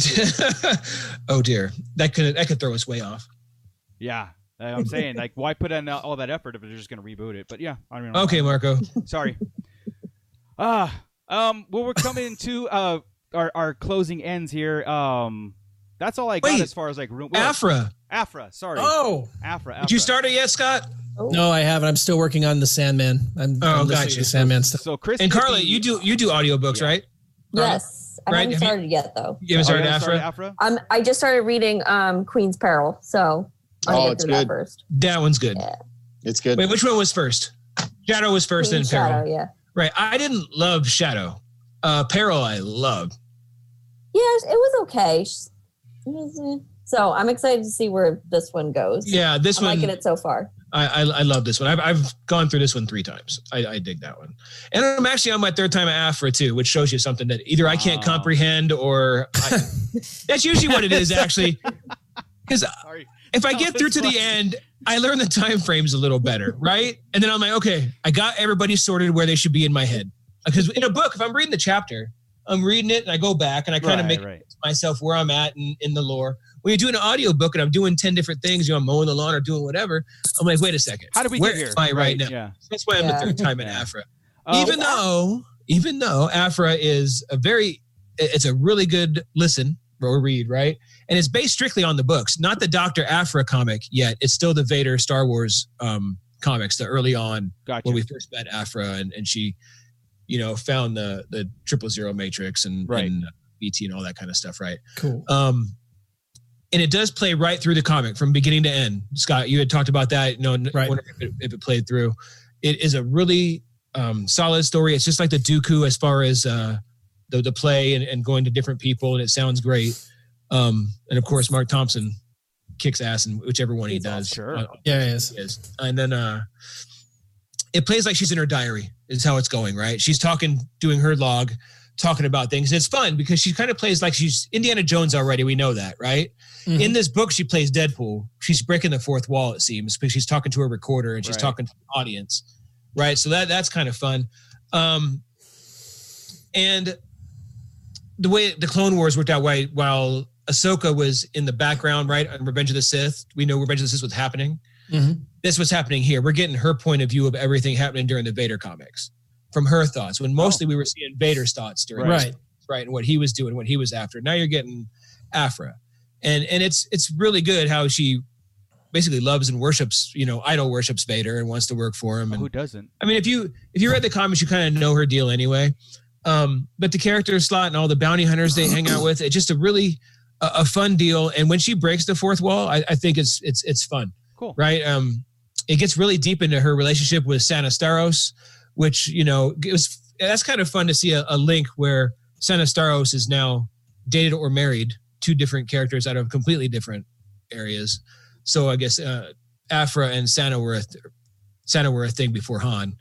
Oh dear, that could throw us way off. Yeah, I'm saying, like, why put in all that effort if they're just going to reboot it? But yeah, I don't know. Okay, Marco. Sorry. Well, we're coming to our closing ends here. That's all I got as far as like room. Afra. Sorry. Oh, Afra. Did you start it yet, Scott? No, I haven't. I'm still working on the Sandman. I'm listening to Sandman stuff. So Chris and Carla, you do audiobooks, right? Yes. I haven't started yet, though. You haven't started Afra? I just started reading Queen's Peril, so I'll get through that first. That one's good. Yeah. It's good. Wait, which one was first? Shadow was first, then Peril. Shadow, yeah. Right. I didn't love Shadow. Peril, I loved. Yes, it was okay. So I'm excited to see where this one goes. Yeah, I'm liking it so far. I love this one. I've gone through this one 3 times. I dig that one. And I'm actually on my 3rd time at Afra too, which shows you something that either I can't comprehend or that's usually what it is actually. Because if I get through to the end, I learn the time frames a little better, right? And then I'm like, okay, I got everybody sorted where they should be in my head. Because in a book, if I'm reading the chapter, I'm reading it and I go back and I kind of make myself where I'm at in the lore. When you're doing an audio book and I'm doing 10 different things, I'm mowing the lawn or doing whatever, I'm like, wait a second. How did we Where get here? am I right now? Yeah. That's why I'm the 3rd time at Afra. Even though Afra is it's a really good listen or read, right? And it's based strictly on the books, not the Dr. Afra comic yet. It's still the Vader Star Wars comics, the early on when we first met Afra and she, found the 000 matrix and BT and all that kind of stuff, right? Cool. And it does play right through the comic from beginning to end. Scott, you had talked about that. Wonder if it played through. It is a really solid story. It's just like the Dooku as far as the play and going to different people, and it sounds great. And of course, Mark Thompson kicks ass in whichever one he does. Sure. Yeah, he is. And then it plays like she's in her diary is how it's going, right? She's doing her log, talking about things. It's fun because she kind of plays like she's Indiana Jones already. We know that, right? Mm-hmm. In this book, she plays Deadpool. She's breaking the 4th wall, it seems, because she's talking to her recorder and she's talking to the audience, right? So that's kind of fun. And the way the Clone Wars worked out, while Ahsoka was in the background, right, on Revenge of the Sith, we know Revenge of the Sith was happening. Mm-hmm. This was happening here. We're getting her point of view of everything happening during the Vader comics from her thoughts, when mostly we were seeing Vader's thoughts during this, right, and what he was doing, what he was after. Now you're getting Afra. And it's really good how she basically loves and worships, idol worships Vader and wants to work for him. And who doesn't? I mean, if you read the comics, you kind of know her deal anyway. But the character slot and all the bounty hunters they hang out with, it's just a really a fun deal. And when she breaks the 4th wall, I think it's fun. Cool. Right. It gets really deep into her relationship with Sana Starros, which, that's kind of fun to see a link where Sana Starros is now dated or married 2 different characters out of completely different areas. So I guess Afra and Sana were a thing before Han.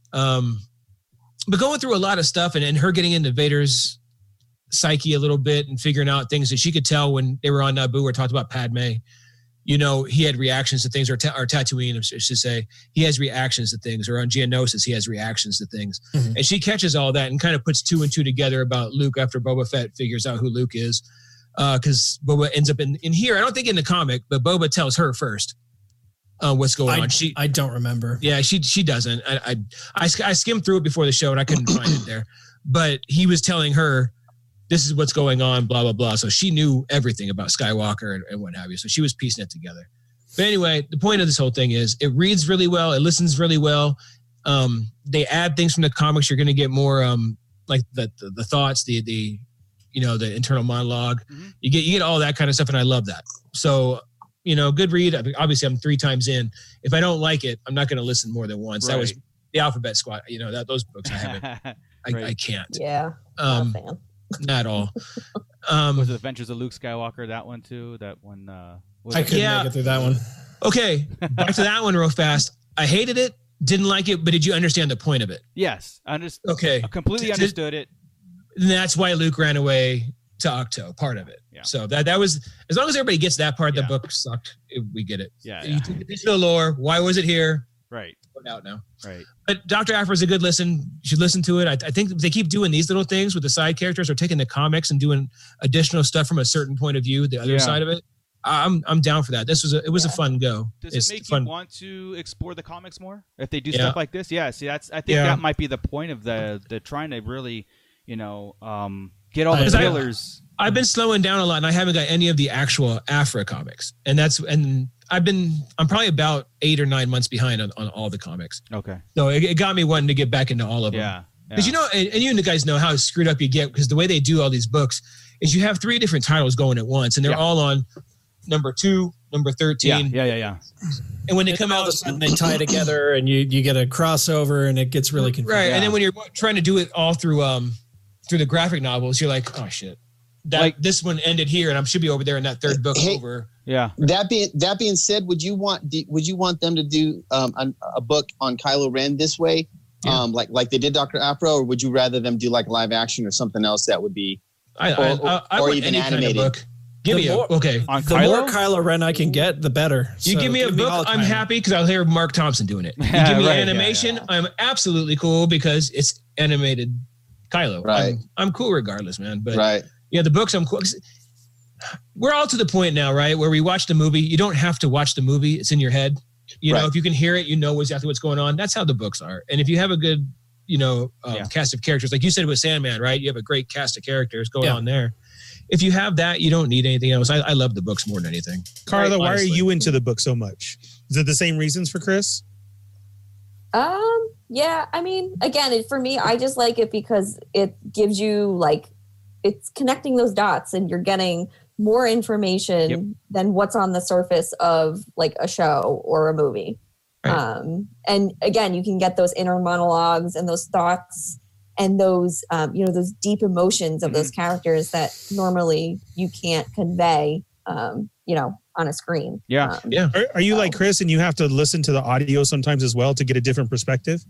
But going through a lot of stuff and her getting into Vader's psyche a little bit and figuring out things that she could tell when they were on Naboo or talked about Padme. He had reactions to things, or Tatooine, I should say. He has reactions to things, or on Geonosis, he has reactions to things. Mm-hmm. And she catches all that and kind of puts 2 and 2 together about Luke after Boba Fett figures out who Luke is. Because Boba ends up in here. I don't think in the comic, but Boba tells her first what's going on. I don't remember. Yeah, she doesn't. I skimmed through it before the show and I couldn't find it there. But he was telling her, this is what's going on, blah, blah, blah. So she knew everything about Skywalker and what have you. So she was piecing it together. But anyway, the point of this whole thing is it reads really well. It listens really well. They add things from the comics. You're going to get more like the thoughts, the internal monologue. Mm-hmm. You get all that kind of stuff. And I love that. So, good read. Obviously, I'm 3 times in. If I don't like it, I'm not going to listen more than once. Right. That was the Alphabet Squad. Those books I haven't. I can't. Yeah. Not a fan. Not at all. Was it Adventures of Luke Skywalker, that one too? That one. I couldn't make it through that one. Okay, back to that one real fast. I hated it, didn't like it, but did you understand the point of it? Yes, I understood. Okay, I completely understood it. And that's why Luke ran away to Octo, part of it. Yeah. So that was, as long as everybody gets that part, the book sucked. We get it. Yeah. You took a piece of the lore. Why was it here? Right. Put out now. Right. But Dr. Aphra is a good listen. You should listen to it. I think if they keep doing these little things with the side characters or taking the comics and doing additional stuff from a certain point of view, the other side of it, I'm down for that. It was a fun go. Does it make you want to explore the comics more if they do stuff like this? Yeah. See, I think that might be the point of the trying to really, get all the pillars. I've been slowing down a lot, and I haven't got any of the actual Aphra comics, and I'm probably about 8 or 9 months behind on all the comics. Okay. So it got me wanting to get back into all of them. Yeah. Because and you guys know how screwed up you get because the way they do all these books is you have 3 different titles going at once, and they're all on number 2, number 13. Yeah. And when they come out, all of a sudden they tie together, and you get a crossover, and it gets really confusing. Right, and then when you're trying to do it all through the graphic novels, you're like, oh shit. This one ended here, and I should be over there in that third book over. Yeah. That being said, would you want them to do a book on Kylo Ren this way, like they did Dr. Aphra, or would you rather them do like live action or something else that would be, or even animated? Kind of book. Give me more Kylo Ren I can get, the better. You give me a book, I'm happy because I'll hear Mark Thompson doing it. You give me animation, I'm absolutely cool because it's animated Kylo. Right. I'm cool regardless, man. But the books I'm cool. We're all to the point now, right, where we watch the movie. You don't have to watch the movie; it's in your head. You know, if you can hear it, you know exactly what's going on. That's how the books are. And if you have a good, cast of characters, like you said with Sandman, right? You have a great cast of characters going on there. If you have that, you don't need anything else. I love the books more than anything. Carla, why are you into the book so much? Is it the same reasons for Chris? Yeah, I mean, again, for me, I just like it because it gives you it's connecting those dots and you're getting more information than what's on the surface of like a show or a movie. Right. And again, you can get those inner monologues and those thoughts and those, those deep emotions of those characters that normally you can't convey, on a screen. Yeah. Are you like Chris and you have to listen to the audio sometimes as well to get a different perspective?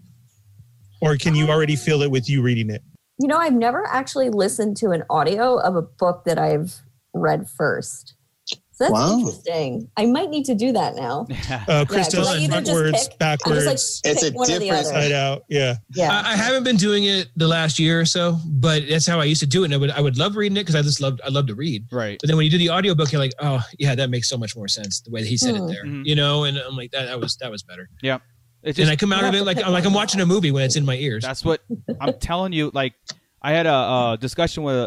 Or can you already feel it with you reading it? I've never actually listened to an audio of a book that I've read first. So that's interesting. I might need to do that now. Chris does frontwards, backwards. It's a different side out. Yeah. I haven't been doing it the last year or so, but that's how I used to do it. And I would love reading it because I love to read. Right. But then when you do the audiobook, you're like, oh yeah, that makes so much more sense the way that he said it there. And I'm like, that was better. Yeah. And I come out of it like I'm watching a movie when it's in my ears. That's what I'm telling you. Like, I had a discussion with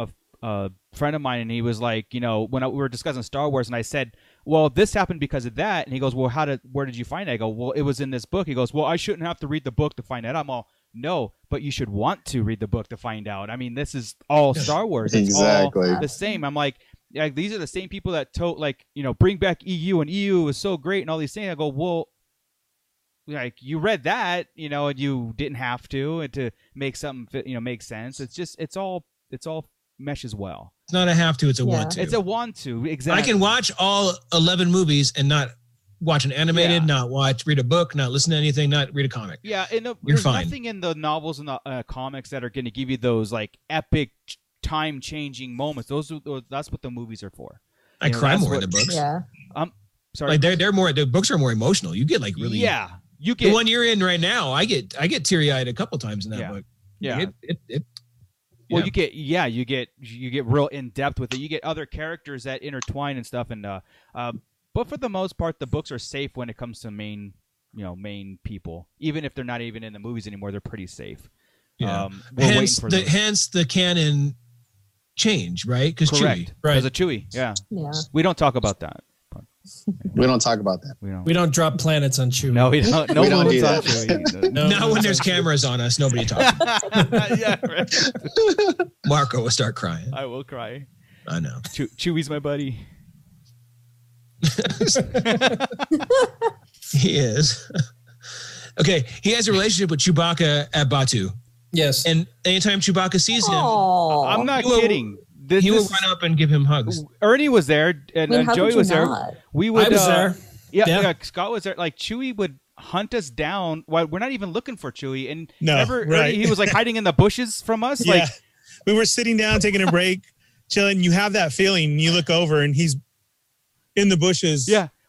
a friend of mine, and he was like, when we were discussing Star Wars, and I said, well, this happened because of that. And he goes, well, where did you find it? I go, well, it was in this book. He goes, well, I shouldn't have to read the book to find out. I'm all, no, but you should want to read the book to find out. I mean, this is all Star Wars. It's exactly all the same. I'm like, these are the same people that bring back EU, and EU is so great and all these things. I go, well, like you read that, and you didn't have to, and to make something make sense. It's all meshes well. It's not a have to, it's a want to. It's a want to, exactly. I can watch all 11 movies and not watch an animated, not read a book, not listen to anything, not read a comic. Yeah, and there's nothing in the novels and the comics that are going to give you those like epic time-changing moments. That's what the movies are for. I cry more in the books. Yeah. Sorry. Like they're more. The books are more emotional. You get like really. Yeah. You get the one you're in right now. I get teary-eyed a couple times in that book. Yeah. Well, you get real in depth with it. You get other characters that intertwine and stuff, and but for the most part, the books are safe when it comes to main people. Even if they're not even in the movies anymore, they're pretty safe. Yeah. Hence the canon change, right? Because Chewie, right? Because of Chewie. Yeah. We don't talk about that. We don't talk about that. We don't drop planets on Chewie. No, we don't. No, we don't do that. Chewie. Not when there's cameras on us. Nobody talks. Yeah, right. Marco will start crying. I will cry. I know. Chewie's my buddy. He is. Okay, he has a relationship with Chewbacca at Batuu. Yes. And anytime Chewbacca sees him, I'm not kidding. He will run up and give him hugs. Ernie was there, and Joey was there. We would. I was there. Yeah, Scott was there. Like Chewie would hunt us down. While we're not even looking for Chewie, and Ernie, he was like hiding in the bushes from us. Yeah. Like we were sitting down, taking a break, chilling. You have that feeling. You look over, and he's in the bushes. Yeah.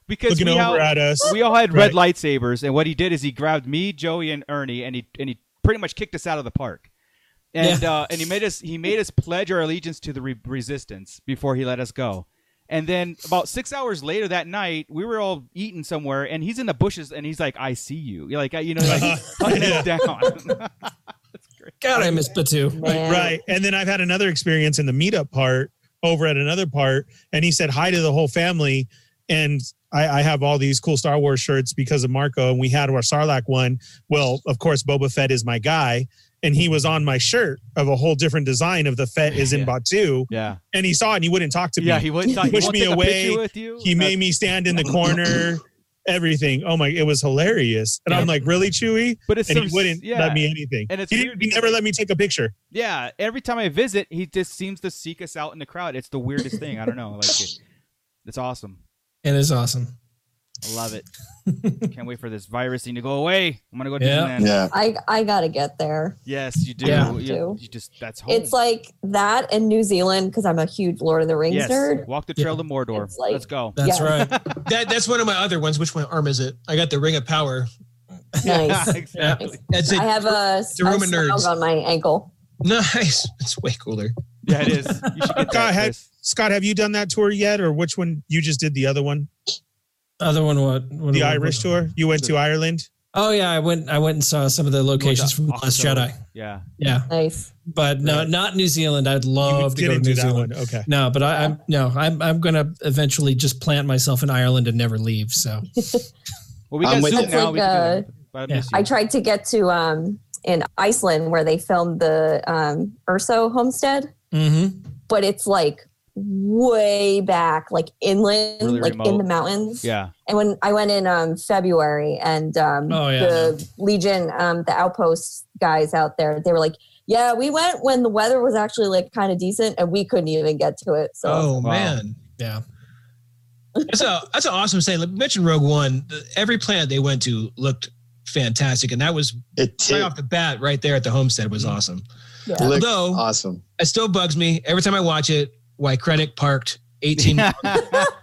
because looking over at us. We all had red Right. lightsabers, and what he did is he grabbed me, Joey, and Ernie, and he pretty much kicked us out of the park. And and he made us pledge our allegiance to the resistance before he let us go. And then about 6 hours later that night, we were all eating somewhere, and he's in the bushes, and he's like, "I see you." You're like, hunting us down. That's great. God, I miss Batu. Right. And then I've had another experience in the meetup part over at another part, and he said hi to the whole family. And I have all these cool Star Wars shirts because of Marco, and we had our Sarlacc one. Well, of course, Boba Fett is my guy, and he was on my shirt of a whole different design of the Fett is in Batu. Yeah. And he saw it, and he wouldn't talk to me. Yeah, he wouldn't talk. He pushed won't me take a away. picture with you? He made me stand in the corner. Everything. Oh my! It was hilarious. And I'm like, really, Chewie? But it's and some- he wouldn't yeah. let me anything. And it's he, weird he never let me take a picture. Yeah, every time I visit, he just seems to seek us out in the crowd. It's the weirdest thing. I don't know. Like, it's awesome. It is awesome. I love it. Can't wait for this virus thing to go away. I'm gonna go to Yeah. Disneyland. Yeah. I gotta get there. Yes, you do. Yeah. You just that's home. It's like that in New Zealand because I'm a huge Lord of the Rings yes. nerd. Walk the trail to Mordor. It's like- Let's go. That's Yeah. right. That's one of my other ones. Which one arm is it? I got the Ring of Power. Nice. Exactly. That's it. I have a a room of smog nerds. on my ankle. Nice. It's way cooler. Yeah, it is. You should get that, Chris. Scott, have you done that tour yet, or which one? You just did the other one, Other one, what? the Irish tour. You went to Ireland. Oh yeah, I went and saw some of the locations from The Last October. Jedi. Yeah. Yeah, Nice. but no, not New Zealand. I'd love to go to didn't New do that Zealand. one. Okay. No, but I'm gonna eventually just plant myself in Ireland and never leave. So Well, we I'm got with Zoom you. now. Like, We can do that. But I miss you. I tried to get to in Iceland where they filmed the Urso homestead, but it's like way back, like inland, Really like in remote. the mountains. Yeah. And when I went in February, and the Legion, the outpost guys out there, they were like, "Yeah, we went when the weather was actually like kind of decent, and we couldn't even get to it." So, Oh Wow. man. yeah, That's an awesome saying. Like, mention Rogue One. Every planet they went to looked fantastic, and that was right off the bat, right there at the homestead was awesome. yeah. Looked Although awesome. it still bugs me every time I watch it why Krennic parked 18 when he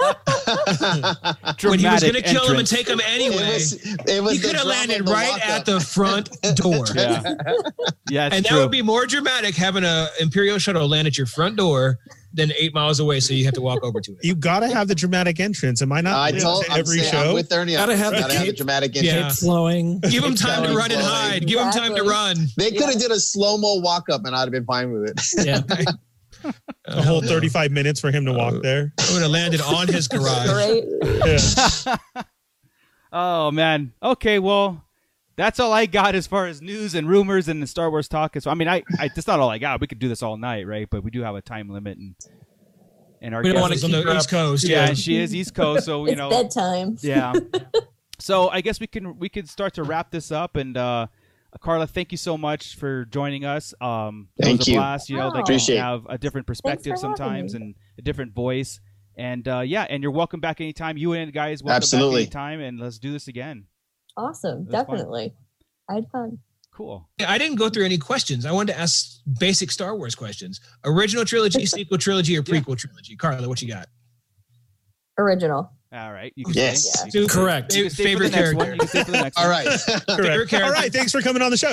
was going to kill him and take him anyway. It was He the could have drama landed of the right lockup. at the front door. Yeah. Yeah, it's And that true. would be more dramatic having a Imperial shuttle land at your front door than 8 miles away, so you have to walk over to it. You got to have the dramatic entrance. Am I not? I saying told to I'm every saying, show. I'm with Ernie. Gotta have the Gotta have the cape. dramatic Yeah. entrance. flowing. Give him time to Flowing, run and flowing. hide. Give him time to run. They could have did a slow-mo walk-up, and I'd have been fine with it. Yeah, A whole 35 minutes for him to walk there. I would have landed on his garage. Great. Yeah. Oh man. Okay, well, that's all I got as far as news and rumors and the Star Wars talk. So I mean, I that's not all I got. We could do this all night, right? But we do have a time limit, and our We don't guest wanna is on keep the her East up. Coast. yeah, and she is East Coast, so you It's know, bedtime. yeah. So I guess we could start to wrap this up, and Carla, thank you so much for joining us. It Thank was a you. blast. You know, like Appreciate to it. have a different perspective for having sometimes me. and a different voice. And yeah, and you're welcome back anytime. You and guys, welcome Absolutely. back anytime, and let's do this again. Awesome. That's fun. Definitely. I had fun. Cool. I didn't go through any questions. I wanted to ask basic Star Wars questions. Original trilogy, sequel trilogy, or prequel trilogy? Carla, what you got? Original. All right. You can Yes. stay. Yeah. You can Correct. stay for the Favorite next one. character. You can stay for the next All one. right. Correct. All right. Thanks for coming on the show.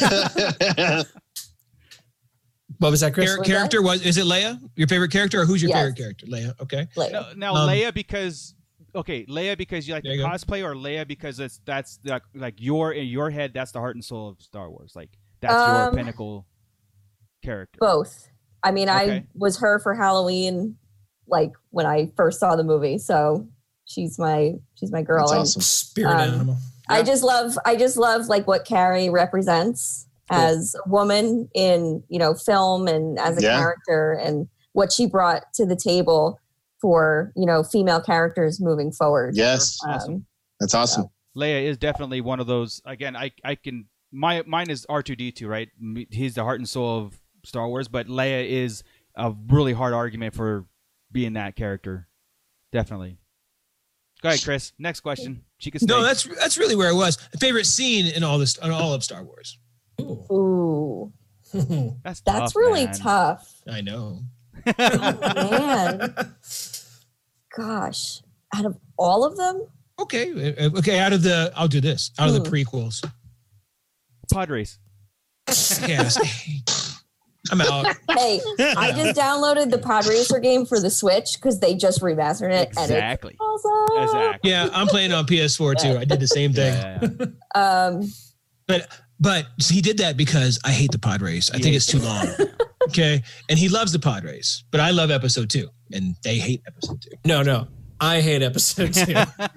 what was that, Chris? Character is it Leia? Your favorite character, or who's your Yes. favorite character? Leia. Okay. Like, Now Leia because Leia because you like There the you go. cosplay, or Leia because that's like your in your head that's the heart and soul of Star Wars. Like that's your pinnacle character. both. I mean, Okay. I was her for Halloween, like when I first saw the movie. So she's my girl. That's and awesome. Spirit Um, animal. I just love like what Carrie represents as a woman in, film and as a Yeah. character, and what she brought to the table for, female characters moving forward. Yes. Awesome. That's awesome. Leia is definitely one of those. Again, I can mine is R2D2, right? He's the heart and soul of Star Wars, but Leia is a really hard argument for being that character. Definitely. Go ahead, Chris. Next question. She can stay. No, that's really where I was. Favorite scene in all of Star Wars. Ooh, that's that's tough, really man. tough. I know. Man. Gosh. Out of all of them? Okay. I'll do this. Out of the prequels. Padres. Yes. I'm out. Hey, I just downloaded the Pod Racer game for the Switch because they just remastered it. Exactly. And it's awesome. Exactly. Yeah, I'm playing on PS4 too. I did the same thing. But he did that because I hate the Padres. I think it's too long. Okay. And he loves the Padres, but I love episode 2 and they hate episode 2. No. I hate episode 2.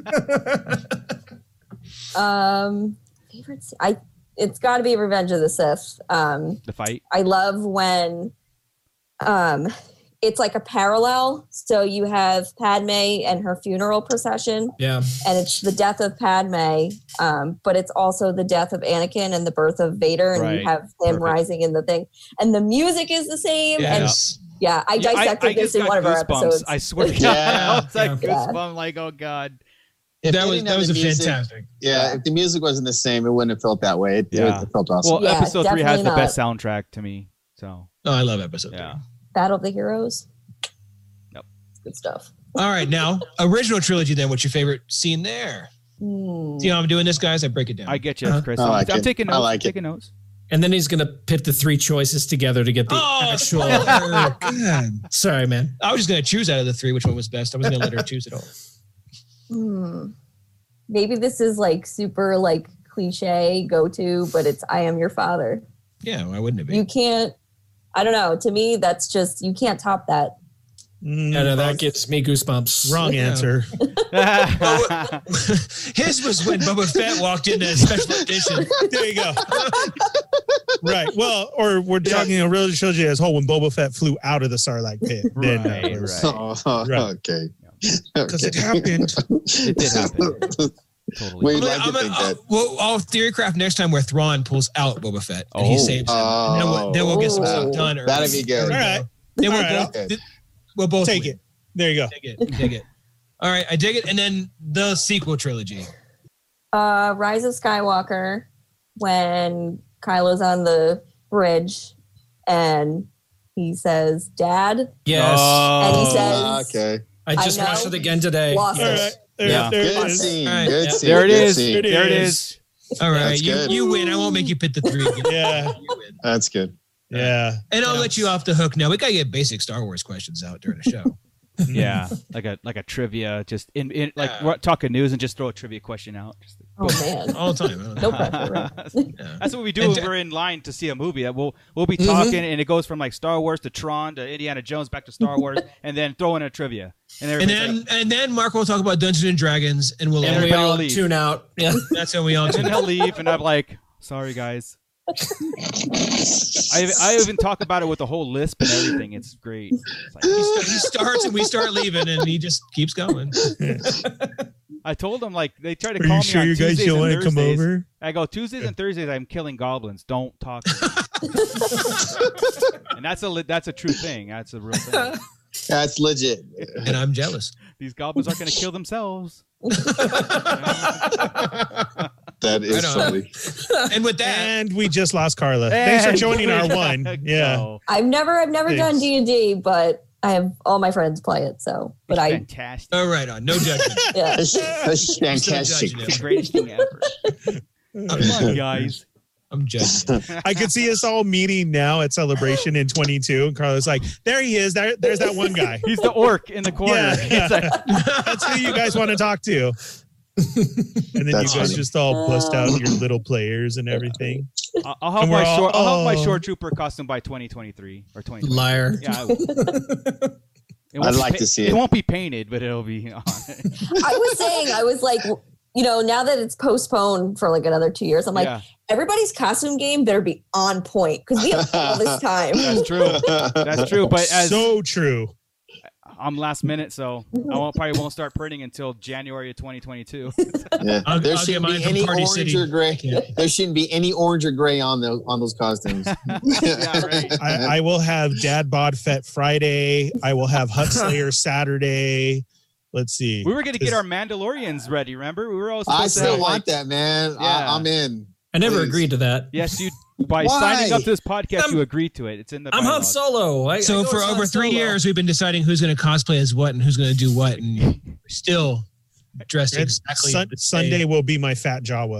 Favorites? It's got to be Revenge of the Sith. The fight. I love when it's like a parallel. So you have Padme and her funeral procession. Yeah. And it's the death of Padme, but it's also the death of Anakin and the birth of Vader. And you have him rising in the thing. And the music is the same. Yes. And I dissected this in one of our episodes. I swear to God. I was like, goosebumps, like, oh God. That was a fantastic. Yeah, if the music wasn't the same, it wouldn't have felt that way. It felt awesome. Well, episode 3 has the best soundtrack to me. So. Oh, I love episode 3. Battle of the Heroes. Yep. Good stuff. All right, now original trilogy. Then, what's your favorite scene there? See how I'm doing this, guys? I break it down. I get you, Chris. I'm taking notes. Taking notes. And then he's gonna pit the 3 choices together to get the actual. God. Sorry, man. I was just gonna choose out of the 3 which one was best. I wasn't gonna let her choose it all. Maybe this is like super like cliche go to, but it's I Am Your Father. Yeah, why wouldn't it be? You can't. I don't know. To me, that's just you can't top that. No, that gives me goosebumps. Wrong answer. His was when Boba Fett walked into a special edition. There you go. Right. Well, or we're talking a real trilogy as whole when Boba Fett flew out of the Sarlacc pit. Then, Okay. Because it happened. It did happen. Totally. We'd like to think that. Well, I'll theorycraft next time where Thrawn pulls out Boba Fett and he saves him. And then we'll get some stuff done. That'd be good. All right. Then we'll both take win. it. There you go. Dig it. All right, I dig it. And then the sequel trilogy. Rise of Skywalker, when Kylo's on the bridge and he says, "Dad." Yes. And he says, "Okay." I just watched it again today. Lost it. Good scene. Good scene. There it Good is. scene. There it is. All right, That's good. you win. I won't make you pit the 3 again. Yeah. You win. That's good. Yeah. And I'll let you off the hook now. We gotta get basic Star Wars questions out during the show. Yeah, like a trivia, just in like we're talking news and just throw a trivia question out. Just Oh man, all the time. No pressure. Right? That's what we do when we're in line to see a movie. That we'll be talking, and it goes from like Star Wars to Tron to Indiana Jones back to Star Wars, and then throw in a trivia. And then Mark will talk about Dungeons and Dragons, and we all tune out. Yeah, that's how we all tune out. And he'll leave, and I'm like, sorry guys. I even talk about it with the whole lisp and everything. It's great. It's like, he starts and we start leaving, and he just keeps going. I told him like they try to Are call you me sure on you guys Tuesdays don't and want to come Thursdays. over? I go Tuesdays and Thursdays. I'm killing goblins. Don't talk to me. And that's a true thing. That's a real thing. That's legit. And I'm jealous. These goblins aren't going to kill themselves. That is funny. And with that, and we just lost Carla. Thanks for joining our one. Yeah, I've never done D&D, but I have all my friends play it. So, but I fantastic. All right, on no judgment. Yeah, that's fantastic. It's the greatest thing ever. Come on, guys. I'm judging. I could see us all meeting now at Celebration in 22, and Carla's like, "There he is. There's that one guy. He's the orc in the corner." Yeah. That's who you guys want to talk to. And then That's you guys funny. just all bust out your little players and everything. I'll have And my we're all, short. I'll have my short trooper costume by 2023 or 2020. Liar. Yeah, I will. I'd like to see it. It won't be painted, but it'll be on it. I was like, now that it's postponed for like another 2 years, I'm like, everybody's costume game better be on point because we have all this time. That's true. That's true. But so true. I'm last minute, so I probably won't start printing until January of 2022. Yeah. There shouldn't be any orange City. or gray. There shouldn't be any orange or gray on those costumes. Yeah, right. I will have Dad Bod Fett Friday. I will have Hut Slayer Saturday. Let's see. We were going to get our Mandalorians ready. Remember, we were all. I supposed to still have, want that, man. Yeah. I'm in. I never Please. agreed to that. Yes, you By Why? signing up to this podcast, you agreed to it. It's in the. I'm Han bylaws. Solo. So for over 3 years, we've been deciding who's going to cosplay as what and who's going to do what, and we're still dressed exactly. Sunday will be my fat Jawa.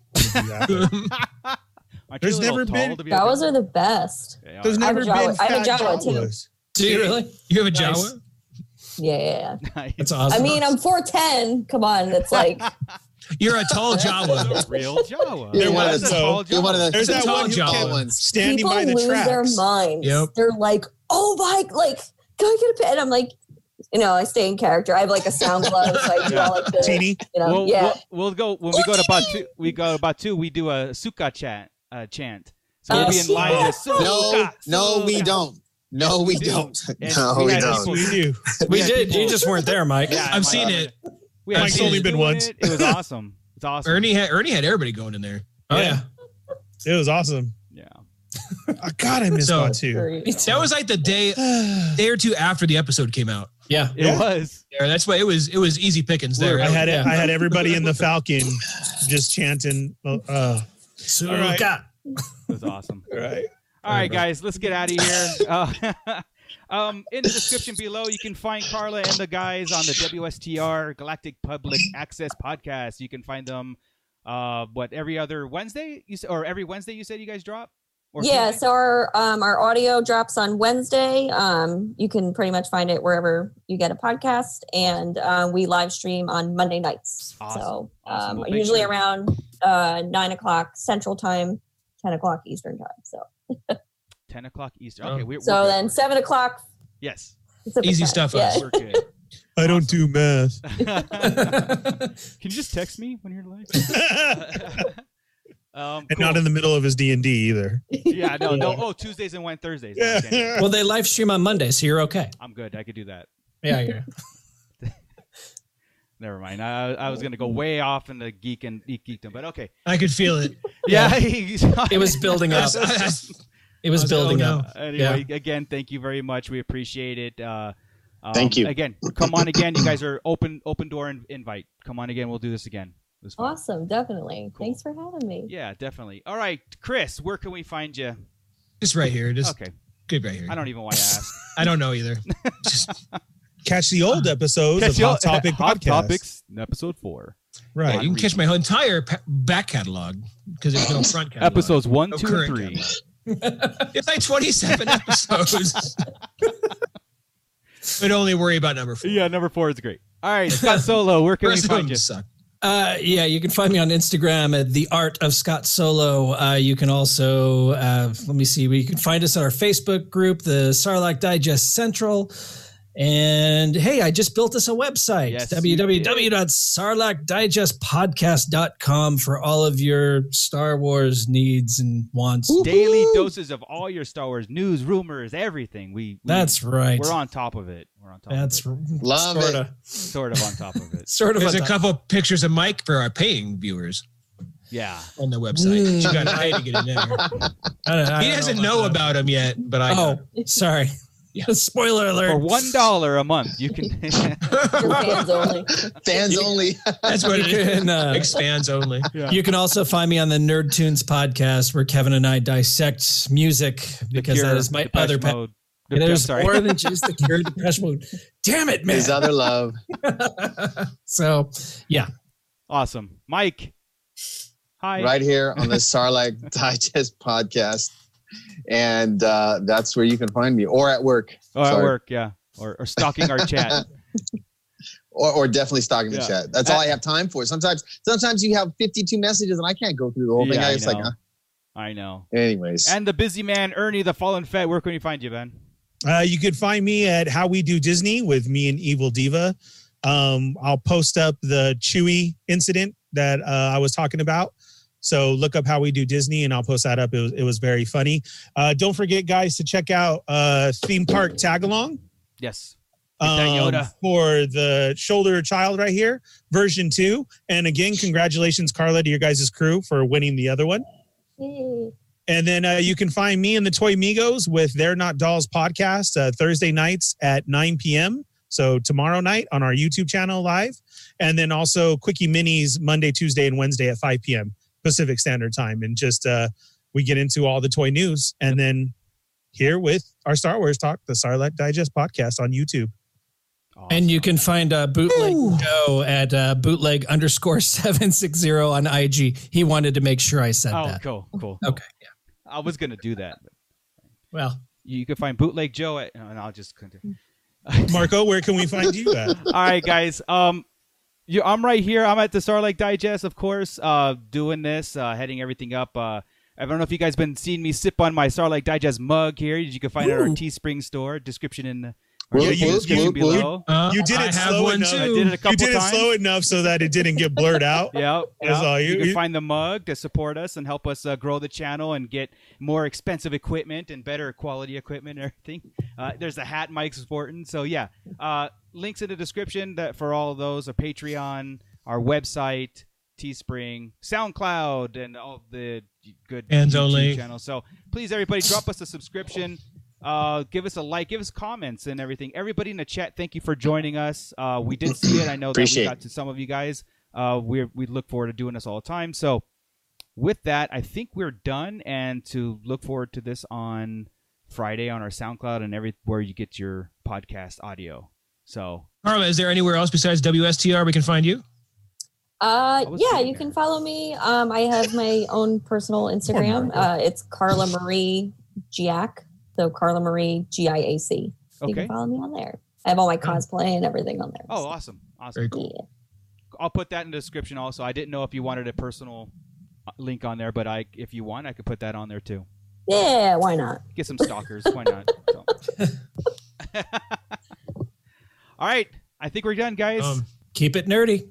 There's never been. Jawas are the best. There's never been. I have a fat Jawa too. Jawas. Do you really? You have a Jawa? Nice. Yeah. That's awesome. I mean, I'm 4'10". Come on, it's like You're a tall Jawa. Real Jawa. You're one of That's the a tall You're one of the There's that tall one Jawa ones. standing people by the lose tracks. their minds. Yep. They're like, oh my, like, can I get a pen? I'm like, I stay in character. I have like a sound glove, so I do all like the, Teeny. We'll go when we go to about two. We go about 2. We do a Sukkah chant. So we'll be in line. yeah. No, we don't. No, we don't. And No, we we had don't. people- We do. we had did. people- You just weren't there, Mike. Yeah, I've seen it. We had Mike's people only been doing once. It was awesome. It's awesome. Ernie had everybody going in there. Oh yeah. It was awesome. Yeah. God, I missed So- that too. That was like the day or two after the episode came out. Yeah. It was. Yeah, that's why it was easy pickings there. I had everybody in the Falcon just chanting. Sukkah. It was awesome. Right. All right, guys, let's get out of here. In the description below, you can find Carla and the guys on the WSTR Galactic Public Access podcast. You can find them, every other Wednesday? Every Wednesday you said you guys drop? Or Yeah, Tuesday? so our audio drops on Wednesday. You can pretty much find it wherever you get a podcast, and we live stream on Monday nights. Awesome. So Awesome. We'll make usually sure- around 9:00 Central Time, 10:00 Eastern Time. So 10 o'clock Eastern. Okay, we're so good. then 7:00 Yes. Pacific Easy time. stuff, Yeah. us. We're good. I don't do math. Can you just text me when you're live? And Cool. not in the middle of his D&D either. Yeah, no. Oh, Tuesdays and Thursdays. No, I can't. Well, they live stream on Monday, so you're okay. I'm good. I could do that. Yeah, yeah. Never mind. I was gonna go way off in the geekdom, but okay. I could feel it. Yeah, It was building up. It was building up. Anyway, again, thank you very much. We appreciate it. Thank you. Again, come on again. You guys are open door invite. Come on again. We'll do this again. It was fun. Awesome, definitely. Cool. Thanks for having me. Yeah, definitely. All right, Chris, where can we find you? Just right here. Just Okay. good right here. I don't even want to ask. I don't know either. Just Catch the old episodes of Hot Topic Hot Podcast. Topics, episode 4. Right. you can catch my whole entire back catalog because there's no front catalog. Episodes 1, No 2, and current 3. catalog. It's like 27 episodes. But only worry about number 4. Yeah, number 4 is great. All right, Scott Solo, where can we Rest of find them you? suck. Yeah, you can find me on Instagram at The Art of Scott Solo. You can also, let me see, you can find us on our Facebook group, the Sarlacc Digest Central. And hey, I just built us a website, Yes, you www.sarlaccdigestpodcast.com for all of your Star Wars needs and wants. Daily doses of all your Star Wars news, rumors, everything. That's right. We're on top of it. We're on top That's of it. Love sorta, it. Sort of on top of it. Sort of. There's on a top. couple pictures of Mike for our paying viewers Yeah. on the website. You got to pay to get in there. I He don't doesn't about know that. about him yet, but I Oh, sorry. Spoiler alert. For $1 a month, you can. Your fans only. Fans only. that's what it You is. can, Expands only. You can also find me on the Nerd Tunes podcast where Kevin and I dissect music because that is my other pet. mode. There's sorry. more than just the Cure Depeche Mode. Damn it, man. His other love. So, yeah. Awesome. Mike. Hi. Right here on the Sarlacc Digest podcast. And that's where you can find me. Or at work. Oh, at Sorry. work, yeah. Or stalking our chat. Or definitely stalking the Yeah. chat. That's all I have time for. Sometimes you have 52 messages and I can't go through the whole thing. Yeah, I I just like, know. I know. anyways. And the busy man, Ernie, the fallen Fed. Where can we find you, Ben? You could find me at How We Do Disney with me and Evil Diva. I'll post up the Chewie incident that I was talking about. So look up How We Do Disney and I'll post that up. It was very funny. Don't forget, guys, to check out Theme Park Tagalong. Yes. Get that Yoda. For the shoulder child right here, version 2. And again, congratulations, Carla, to your guys' crew for winning the other one. Yay. And then you can find me and the Toy Migos with They're Not Dolls podcast Thursday nights at 9 p.m. So tomorrow night on our YouTube channel live. And then also Quickie Minis Monday, Tuesday, and Wednesday at 5 p.m. Pacific Standard Time. And just we get into all the toy news, and then here with our Star Wars talk, the Sarlacc Digest podcast on YouTube. Awesome. And you can find Bootleg Joe at bootleg_760 on IG. He wanted to make sure I said that. Cool. Okay, yeah. I was going to do that. Well, you can find Bootleg Joe at, and I'll just continue. Marco, where can we find you at? All right, guys. I'm right here. I'm at the Sarlacc Digest, of course, doing this, heading everything up. I don't know if you guys been seeing me sip on my Sarlacc Digest mug here. You can find it at our Teespring store. Description in the description below. You did it slow enough. I did it a couple times. You did it slow enough so that it didn't get blurred out. Yep. You can find the mug to support us and help us grow the channel and get more expensive equipment and better quality equipment and everything. There's a hat Mike's sporting. So yeah, links in the description for all of those. A Patreon, our website, Teespring, SoundCloud, and all the good YouTube channels. So please, everybody, drop us a subscription. Give us a like, give us comments and everything. Everybody in the chat, thank you for joining us. We did see it. I know that we got to some of you guys. We look forward to doing this all the time. So with that, I think we're done, and to look forward to this on Friday on our SoundCloud and everywhere you get your podcast audio. So Carla, is there anywhere else besides WSTR we can find you? Yeah, you can follow me. I have my own personal Instagram. It's Carla Marie Giac. So Carla Marie GIAC. So you can follow me on there. I have all my cosplay and everything on there. Oh, awesome. Very cool. Yeah. I'll put that in the description also. I didn't know if you wanted a personal link on there, but if you want, I could put that on there too. Yeah, why not? Get some stalkers. Why not? So. All right. I think we're done, guys. Keep it nerdy.